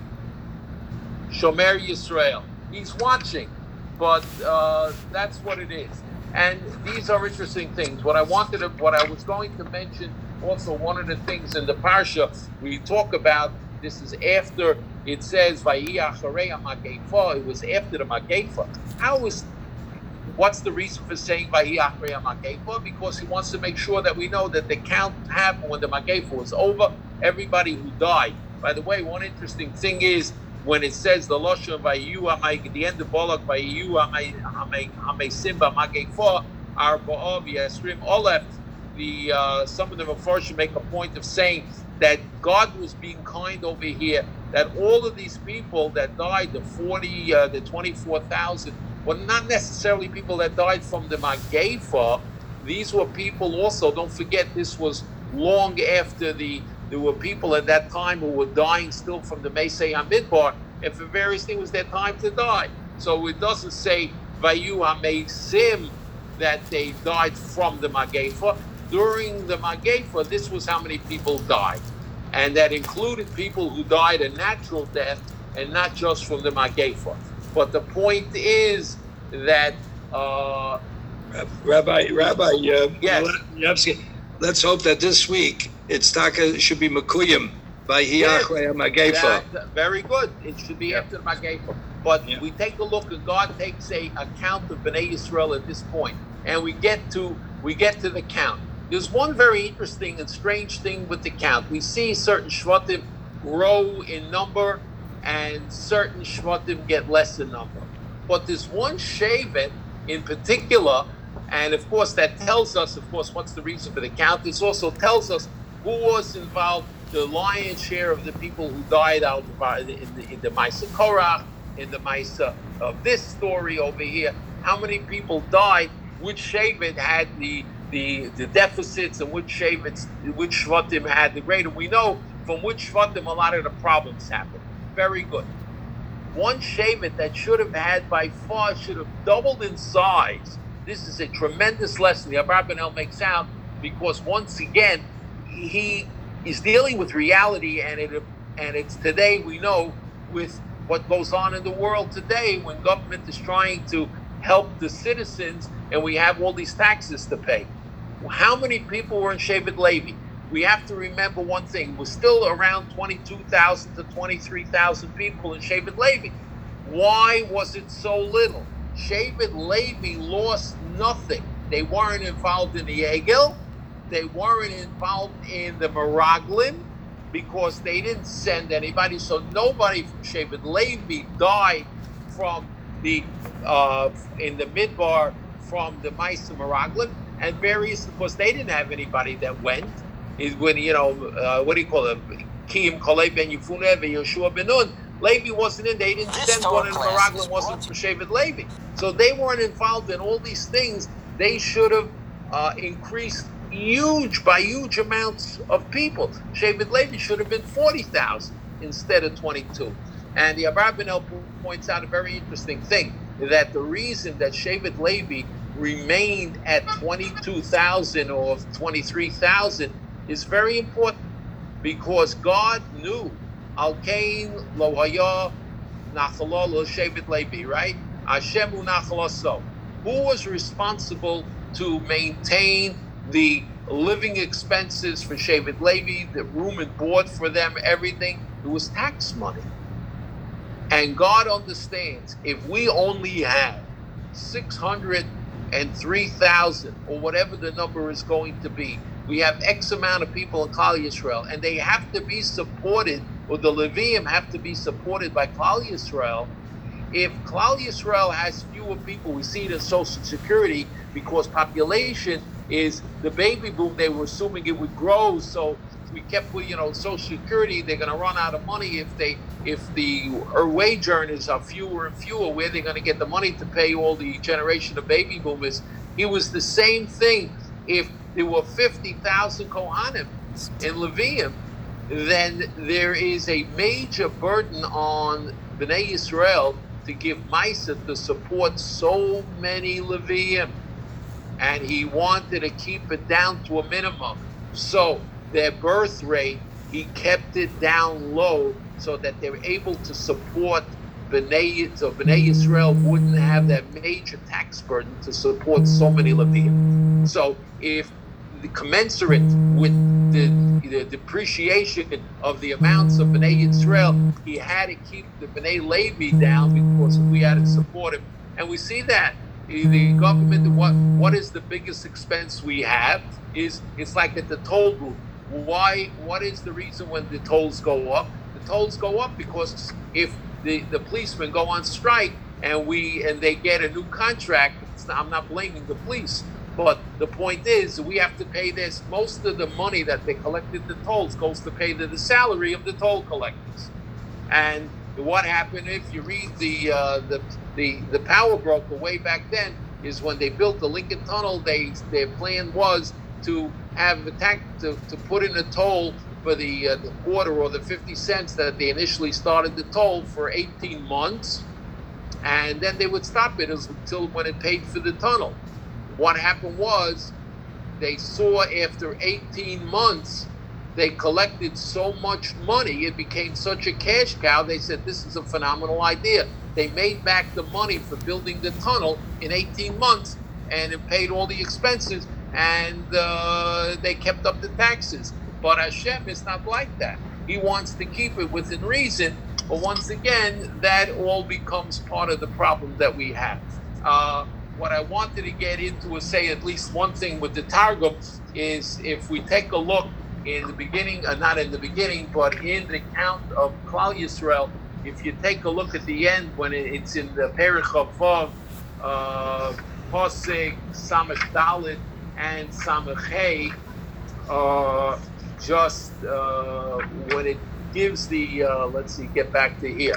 Shomer Yisrael. He's watching, but uh, that's what it is. And these are interesting things. What I wanted to, what I was going to mention, also one of the things in the parsha we talk about. This is after it says Vayi Acharei HaMageifa. It was after the Mageifa. How is? What's the reason for saying Vayi Acharei HaMageifa? Because he wants to make sure that we know that the count happened when the Mageifa was over. Everybody who died. By the way, one interesting thing is when it says the Lashon Vayu Amay, the end of Balak Vayu Amay Amay Simba Mageifa Arba'av Yasrim Olef. The uh, some of the Mepharshim make a point of saying that God was being kind over here, that all of these people that died, the forty, uh, the twenty-four thousand, were not necessarily people that died from the Mageifa. These were people also, don't forget, this was long after the, there were people at that time who were dying still from the Mesei HaMidbar, and for various things it was their time to die. So it doesn't say Vayu HaMeisim that they died from the Mageifa. During the Mageifa, this was how many people died. And that included people who died a natural death and not just from the Mageifa. But the point is that... Uh, Rabbi, Rabbi, uh, yes. let's hope that this week it's taka should be Mekuyim by Yes, Hiachlei Mageifa. that- very good. It should be after the Mageifa. But Yeah. we take a look, and God takes a account of Bnei Yisrael at this point, and we get to we get to the count. There's one very interesting and strange thing with the count. We see certain Shvatim grow in number, and certain Shvatim get less in number. But there's one Shevet in particular, and of course that tells us, of course, what's the reason for the count. This also tells us who was involved, the lion's share of the people who died out in the, in the Maisa Korach, in the Maisa of this story over here. How many people died? Which Shevet had the the the deficits, and which Shevets, which Shvatim had the greater? We know from which Shvatim a lot of the problems happened. Very good. One Shevet that should have had by far, should have doubled in size. This is a tremendous lesson the Abarbanel makes out, because once again, he is dealing with reality, and it and it's today we know with what goes on in the world today when government is trying to help the citizens and we have all these taxes to pay. How many people were in Shevet Levi? We have to remember one thing. We're still around twenty-two thousand to twenty-three thousand people in Shevet Levi. Why was it so little? Shevet Levi lost nothing. They weren't involved in the Egel. They weren't involved in the Meraglim because they didn't send anybody. So nobody from Shevet Levi died from the uh, in the Midbar from the Maisa Meraglim, and various, of course, they didn't have anybody that went. Is when, you know, uh, what do you call it? Kiyim Kolei Ben Yefune Yoshua Ben Nun. Levi wasn't in. They didn't send one, and Meraglim wasn't from Shevet Levi. So they weren't involved in all these things. They should have uh, increased huge by huge amounts of people. Shevet Levi should have been forty thousand instead of twenty-two. And the Abarbanel points out a very interesting thing, that the reason that Shevet Levi remained at twenty-two thousand or twenty-three thousand is very important, because God knew Al Kain Lo Haya Nachalo Lo Shevet Levi, right? Hashem Hu Nachalo So. who was responsible to maintain the living expenses for Shevet Levi, the room and board for them, everything? It was tax money. And God understands, if we only have six hundred three thousand, or whatever the number is going to be, we have X amount of people in Klal Yisrael, and they have to be supported, or the Leviim have to be supported by Klal Yisrael. If Klal Yisrael has fewer people, we see it in Social Security, because population is the baby boom, they were assuming it would grow, so we kept, you know, Social Security, they're going to run out of money if they, if the er, wage earners are fewer and fewer, where they're going to get the money to pay all the generation of baby boomers. It was the same thing. If there were fifty thousand Kohanim in Levium, then there is a major burden on Bnei Yisrael to give Maisa to support so many Levium. And he wanted to keep it down to a minimum. So their birth rate, he kept it down low so that they were able to support Bnei, so Bnei Yisrael wouldn't have that major tax burden to support so many Levium. So if the commensurate with the, the depreciation of the amounts of Bnei Yisrael, he had to keep the Bnei Levi down because we had to support him. And we see that the government, what what is the biggest expense we have is, it's like at the toll booth. Why? What is the reason when the tolls go up? The tolls go up because if the, the policemen go on strike and we and they get a new contract, it's not, I'm not blaming the police, but the point is we have to pay this. Most of the money that they collected the tolls goes to pay the, the salary of the toll collectors. And what happened, if you read the uh, the the the power broker way back then, is when they built the Lincoln Tunnel, they their plan was to have a tax to, to put in a toll for the uh, the quarter or the fifty cents that they initially started the toll for eighteen months, and then they would stop it until when it paid for the tunnel. What happened was they saw after eighteen months they collected so much money, it became such a cash cow, they said this is a phenomenal idea. They made back the money for building the tunnel in eighteen months, and it paid all the expenses, and uh, they kept up the taxes. But Hashem is not like that. He wants to keep it within reason, but once again, that all becomes part of the problem that we have. Uh, what I wanted to get into is say at least one thing with the Targum is if we take a look in the beginning, uh, not in the beginning, but in the account of Klal Yisrael, if you take a look at the end when it's in the Perich Vav, uh, Posek, Samech Dalet, and Samech Hey, uh, just uh, when it gives the, uh, let's see, get back to here.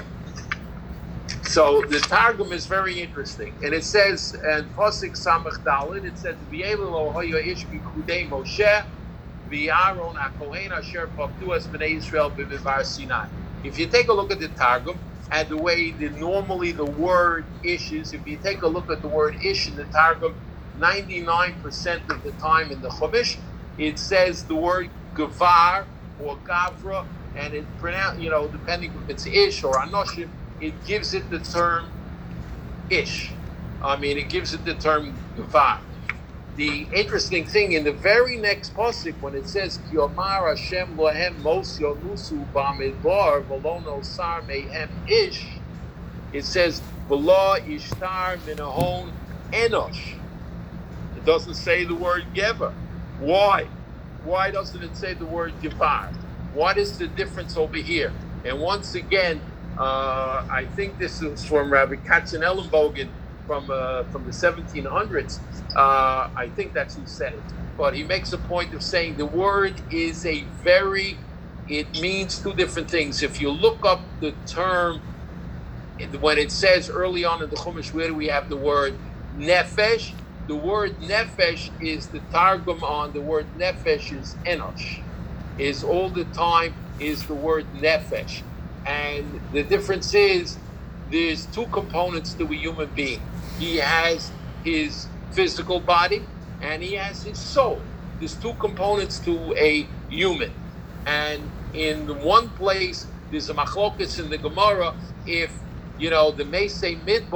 So the Targum is very interesting, and it says, and Posek Samech Dalet, it says, V'yelu hoyo ish b'kudei Moshe, V'yaron HaKohen asher pavdu es b'nei Yisrael b'midbar Sinai. If you take a look at the Targum and the way the normally the word ish is, if you take a look at the word ish in the Targum, ninety-nine percent of the time in the Chumash, it says the word gavar or gavra, and it pronounce, you know, depending if it's ish or anoshim, it gives it the term ish. I mean, it gives it the term gavar. The interesting thing in the very next pasuk when it says Ki Omar Hashem lohem mos yonusu b'midbar v'lo nosar mehem ish, it says v'lo ishtar minahon enosh. It doesn't say the word gever. Why? Why doesn't it say the word gevar? What is the difference over here? And once again, uh, I think this is from Rabbi Katzenellenbogen from uh, from the seventeen hundreds. Uh, I think that's who said it. But he makes a point of saying the word is a very, it means two different things. If you look up the term, when it says early on in the Chumash, where do we have the word nefesh? The word nefesh is the Targum on the word nefesh is enosh. Is all the time is the word nefesh. And the difference is there's two components to a human being. He has his physical body and he has his soul. There's two components to a human. And in one place, there's a machlokas in the Gemara if, you know, the Meisei Midbar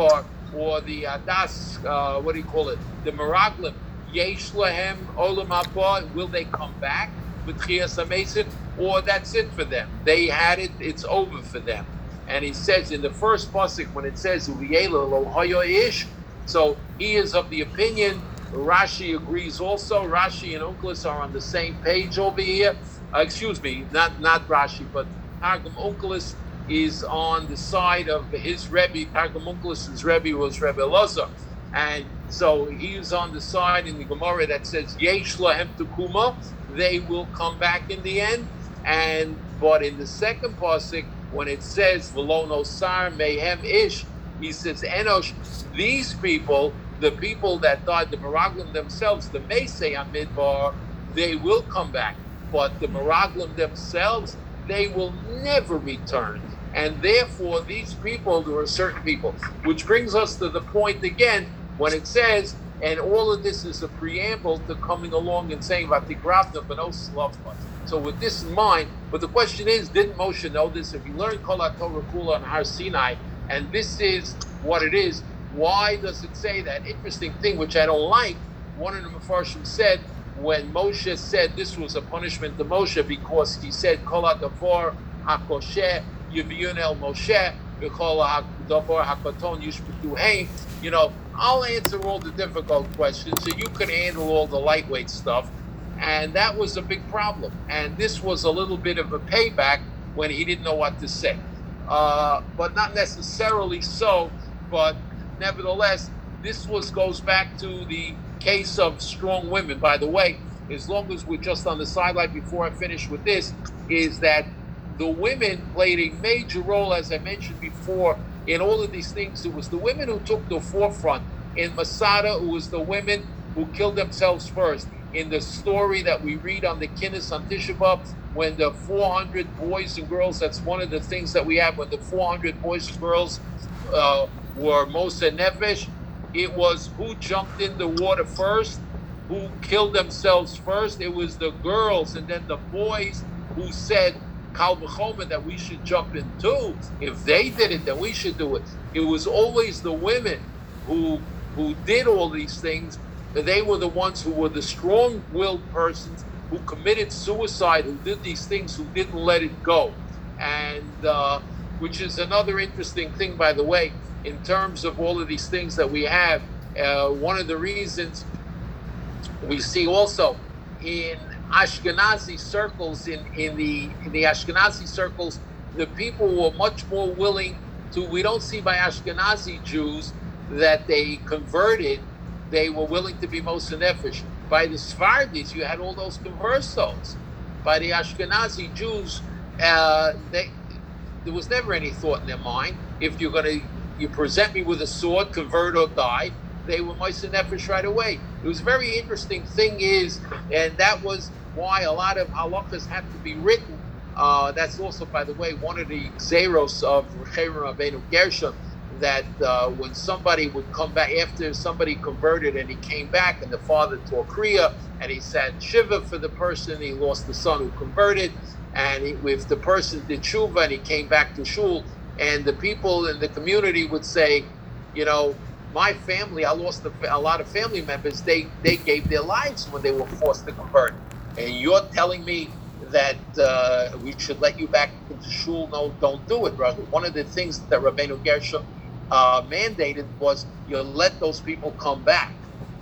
or the Adas, uh, what do you call it? The Meraglim, Yesh Lahem Olam Haba, will they come back with Chiyas HaMesim, or that's it for them? They had it, it's over for them. And he says in the first pasuk when it says Uviyela lo hayo ish, so he is of the opinion. Rashi agrees also. Rashi and Onkelos are on the same page over here. Uh, excuse me, not not Rashi, but Targum Onkelos is on the side of his Rebbe. Targum Onkelos's Rebbe was Rebbe Elazar, and so he's on the side in the Gemara that says Yesh lahem tukuma, they will come back in the end. And but in the second pasuk, when it says V'lo nosar mehem ish, he says Enosh, these people, the people that died, the Meraglim themselves, the Mesei Amidbar, they will come back. But the Meraglim themselves, they will never return. And therefore, these people, there are certain people, which brings us to the point again, when it says, and all of this is a preamble to coming along and saying, Vatigravna Benos Lavka. So with this in mind, but the question is, didn't Moshe know this? If you learn Kol HaTorah Kula on Har Sinai, and this is what it is, why does it say that? Interesting thing, which I don't like, one of the Mefarshim said, when Moshe said this was a punishment to Moshe, because he said, Kol HaDavar HaKosheh Yiviyun El Moshe, V'Kol HaDavar HaKaton Yishpatu Hein. You know, I'll answer all the difficult questions, so you can handle all the lightweight stuff. And that was a big problem. And this was a little bit of a payback when he didn't know what to say. Uh, but not necessarily so, but nevertheless, this was goes back to the case of strong women. By the way, as long as we're just on the sideline before I finish with this, is that the women played a major role, as I mentioned before, in all of these things. It was the women who took the forefront. In Masada, it was the women who killed themselves first. In the story that we read on the Kinnis on Tisha B'Av, when the four hundred boys and girls, that's one of the things that we have, when the four hundred boys and girls uh, were Moser Nefesh, it was who jumped in the water first, who killed themselves first. It was the girls, and then the boys who said, Kal V'chomer, that we should jump in too. If they did it, then we should do it. It was always the women who who did all these things. They were the ones who were the strong-willed persons who committed suicide, who did these things, who didn't let it go. And uh, which is another interesting thing, by the way, in terms of all of these things that we have. Uh, one of the reasons we see also in Ashkenazi circles, in, in the in the Ashkenazi circles, the people were much more willing to, we don't see by Ashkenazi Jews that they converted, they were willing to be Moser Nefesh. By the Sfardis, you had all those conversos. By the Ashkenazi Jews, uh, they, there was never any thought in their mind, if you're going to, you present me with a sword, convert or die, they were Moser Nefesh right away. It was a very interesting thing is, and that was why a lot of halachas had to be written. Uh, that's also, by the way, one of the xeros of Recherim Rabbeinu Gershom, that uh, when somebody would come back, after somebody converted and he came back and the father taught Kriya and he said Shiva for the person, he lost the son who converted, and he, if the person did Tshuva and he came back to Shul, and the people in the community would say, you know, my family, I lost a, a lot of family members, they, they gave their lives when they were forced to convert. And you're telling me that uh, we should let you back into Shul? No, don't do it, brother. One of the things that Rabbeinu Gershom Uh, mandated was you let those people come back.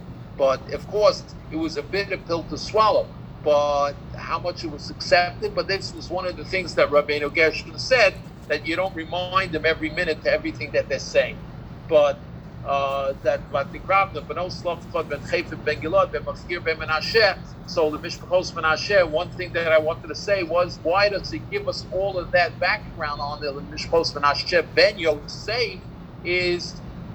But of course, it was a bitter pill to swallow. But how much it was accepted? But this was one of the things that Rabbeinu Gershom said, that you don't remind them every minute to everything that they're saying. But uh, that Vatikravna Benos Lavchot Ben Chayfet Ben Gilad Ben Machir Ben Menashe. So the Mishpachos Menashe. One thing that I wanted to say was, why does he give us all of that background on the Mishpachos Menashe Ben Yosef? Is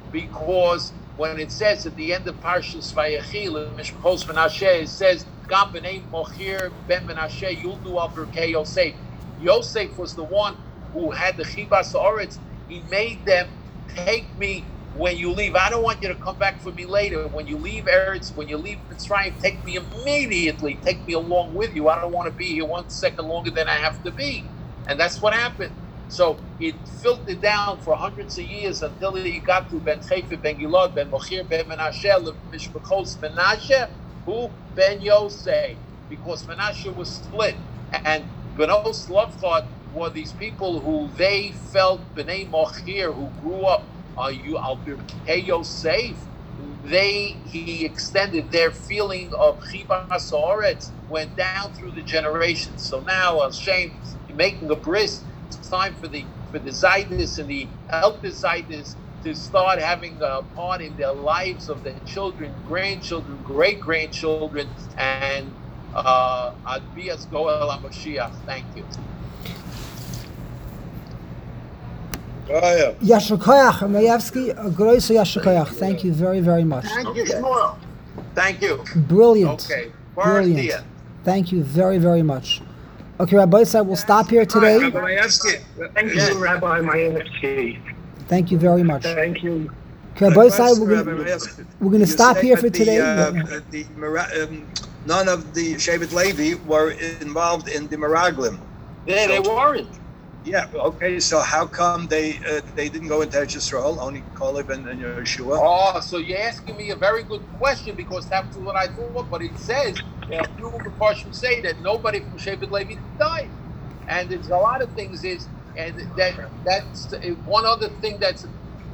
because when it says at the end of Parshas Vayechil, Mishpachos Menashe, it says, Gam b'nei Mochir ben Menashe yuldu al b'rkei Yosef. Yosef was the one who had the Chibas Haaretz. He made them take me when you leave. I don't want you to come back for me later. When you leave Eretz, when you leave Mitzrayim, take me immediately. Take me along with you. I don't want to be here one second longer than I have to be. And that's what happened. So it filtered down for hundreds of years until he got to Ben Chayfer, Ben Gilad, Ben Mochir, Ben Menashe, Mishpachos Menashe, who Ben Yosef, because Menashe was split, and Benos Lovchot were these people who they felt Bnei Mochir, who grew up uh, you Al Birkei Yosef. They he extended their feeling of Chibas Haaretz, went down through the generations. So now Hashem making a bris. It's time for the for the Zaytis and the Elder Zaytis to start having a part in their lives of their children, grandchildren, great grandchildren, and uh, Adbias Goel HaMashiach. Thank you. Oh, yeah. Yasher Koyach, Mayevsky, Groisa Yasher Koyach. Thank you very, very much. Thank you, Shmuel. Thank you. Brilliant. Okay. Brilliant. Thank you very, very much. Okay, Rabbi Yisrael, we'll stop here today. Rabbi Mayevsky. Thank you, Rabbi Mayevsky. Thank you very much. Thank you. Okay, Rabbi Yisrael, we're going we're going to stop here for today. The, uh, the, um, none of the Shevet Levi were involved in the Meraglim. Yeah, they weren't. Yeah, okay, so how come they uh, they didn't go into Eretz Yisrael, only Caleb and, and Yeshua? Oh, so you're asking me a very good question, because that's what I thought, but it says, a few of the Parshim say that nobody from Shevet Levi died. And there's a lot of things is, and that that's one other thing that's,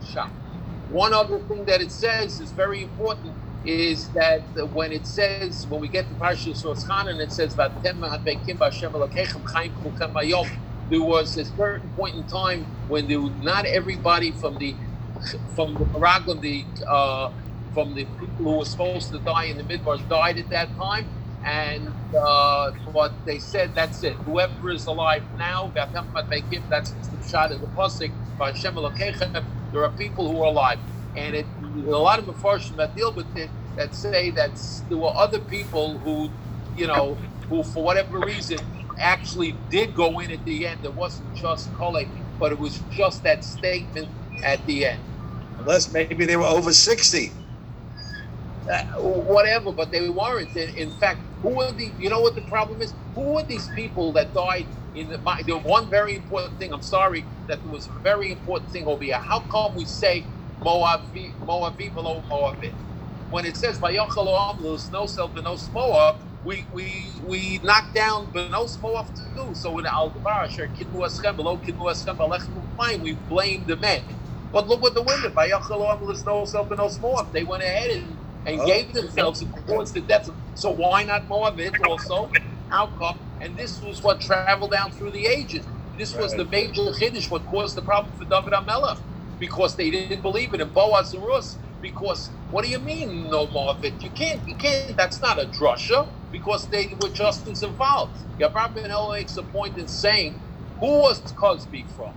one other thing that it says is very important, is that when it says, when we get to Parshas Roschanan, and it says, Vatem ha'bekim b'Hashem Elokechem chaim kulchem hayom. There was a certain point in time when there was not everybody from the from the Meraglim, the uh, from the people who were supposed to die in the Midbar died at that time, and uh, what they said, that's it. Whoever is alive now, that's the shot of the pasuk. There are people who are alive, and it, a lot of Mefarshim that deal with it that say that there were other people who, you know, who for whatever reason actually did go in at the end. It wasn't just Kolek, but it was just that statement at the end. Unless maybe they were over sixty. Uh, whatever, but they weren't. In, in fact, who are the, you know what the problem is? Who are these people that died in the, my, the one very important thing, I'm sorry, that there was a very important thing over here. How come we say Moavi, Moavi below Moabit? When it says, Vayochel Oam, there's no self, Benos Moab, we we we knock down Benos Moab too. So in Al Debar, Asher Kidmu Eschem, below Kidmu Eschem, Alechem U'Mayim, we blame the men. But look what the women, Vayochel Oam, there's no self, Benos Moab. They went ahead and, and oh. gave themselves towards the death. So why not Moabit also? How come? And this was what traveled down through the ages. This was right. the major Chiddush, what caused the problem for David HaMelech, because they didn't believe it in Boaz and Rus. Because what do you mean no Moabit? You can't, you can't. That's not a drasha, because they were just as involved. Yabar Ben El makes a point in saying, who was Cosby from?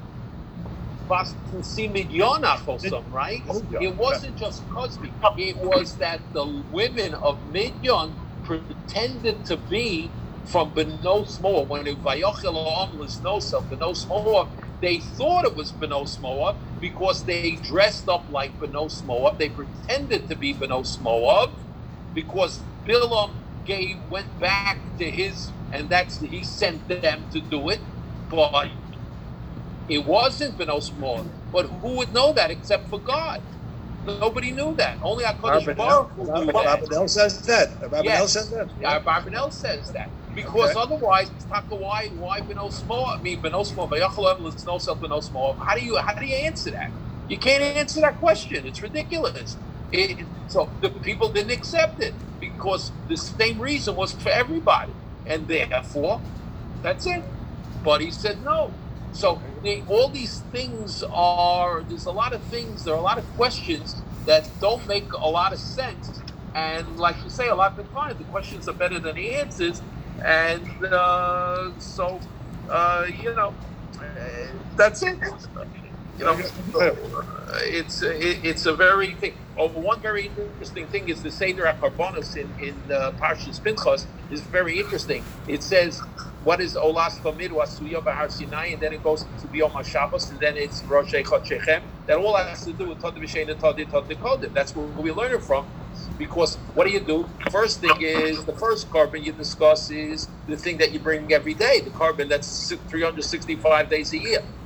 Midyon, right? It wasn't just Cosby. It was that the women of Midyon pretended to be from Benos Moab. When it Vayochel Oam Liznosel, Benos Moab, they thought it was Benos Moab because they dressed up like Benos Moab. They pretended to be Benos Moab because Bilam gave went back to his, and that's he sent them to do it, but it wasn't Benos Moab. But who would know that except for God? Nobody knew that. Only HaKadosh Baruch Hu knew that. Rabanel says that. Rabanel yes. says that. Yeah, Rabanel says that. Because okay. otherwise, why why Benos Moab? I mean, Benos Moab. Benos Moab. How do you how do you answer that? You can't answer that question. It's ridiculous. It, so the people didn't accept it because the same reason was for everybody, and therefore, that's it. But he said no. So they, all these things are. There's a lot of things. There are a lot of questions that don't make a lot of sense. And like you say, a lot of the time, the questions are better than the answers. And uh, so, uh, you know, uh, that's it. You know, uh, it's it, it's a very thing. Oh, one very interesting thing is the Seder HaKarbonos in in uh, Parshas Pinchas is very interesting. It says, "What is Olas Tamid Wasuya Bahar Sinai?" And then it goes to Biyom HaShabbos, and then it's Rosh Chodshechem. That all has to do with Tad V'Shein Tad Tad Kodim. That's where we learn it from. Because what do you do? First thing is, the first carbon you discuss is the thing that you bring every day, the carbon that's three hundred sixty-five days a year.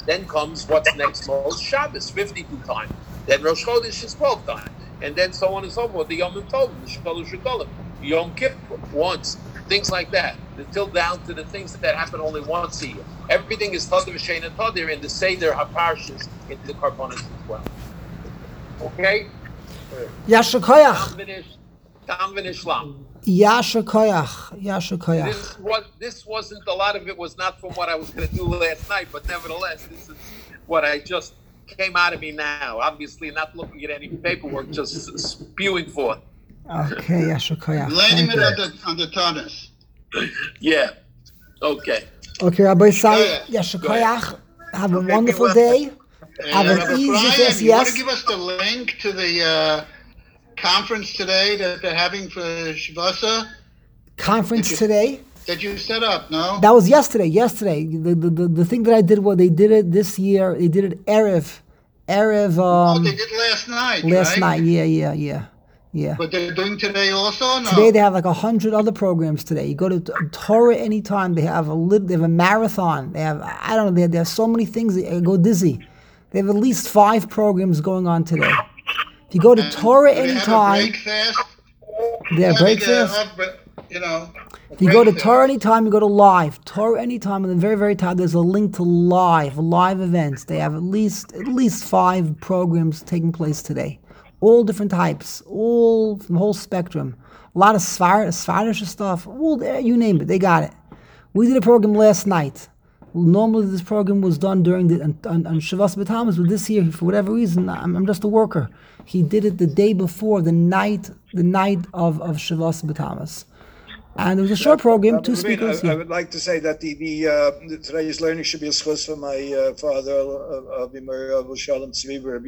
Then comes what's next most, Shabbos, fifty-two times. Then Rosh Chodesh is twelve times. And then so on and so forth, the Yom Tov, the Shkol Shkolim, Yom Kippur, once, things like that. Until down to the things that happen only once a year. Everything is Tadir V'Shein and Tadir in the Seder HaParshas in the Karbonos as well. Okay? Yasher Koyach. Tam v'nish- Tam v'nishlam. Yasher Koyach. Yasher Koyach. This was this wasn't a lot of it was not from what I was going to do last night, but nevertheless, this is what I just came out of me now. Obviously, not looking at any paperwork, just spewing forth. Okay, Yasher Koyach. Blame Thank it you. on the on the Tanis. Yeah. Okay. Okay, Rabbi Sai, Go ahead. Yasher Go ahead. Koyach. Have a Okay, wonderful well- day. And Have an Rabbi easy Brian, yes, you want yes. to give us the link to the uh, conference today that they're having for Shavasa Conference Thank you. today. that you set up? No. That was yesterday. Yesterday, the the, the, the thing that I did was they did it this year. They did it erev, erev. oh, Um, they did last night. last right? night. Yeah, yeah, yeah, yeah. But they're doing today also. No. Today they have like a hundred other programs. Today you go to Torah anytime. They have a lit, they have a marathon. They have I don't know. They, they have so many things. They go dizzy. They have at least five programs going on today. If you go to And Torah do they have a anytime, break fast? they have I break mean, uh, fast. uh, but, you know. a If you go to break Torah fast. anytime, you go to live. Torah anytime, and then very, very top, there's a link to live, live events. They have at least at least five programs taking place today. All different types, all from the whole spectrum. A lot of Sfar- Svarish stuff, all there, you name it, they got it. We did a program last night. Normally this program was done during the on, on, on Shavas B'Tammuz, but this year, for whatever reason, I'm, I'm just a worker. He did it the day before, the night, the night of, of Shavas B'Tammuz. And it was a short program, two I, mean, speakers. I, I yeah. would like to say that the, the, uh, the today's learning should be a schus for my uh, father, uh, Avimar Shalom Tzvi,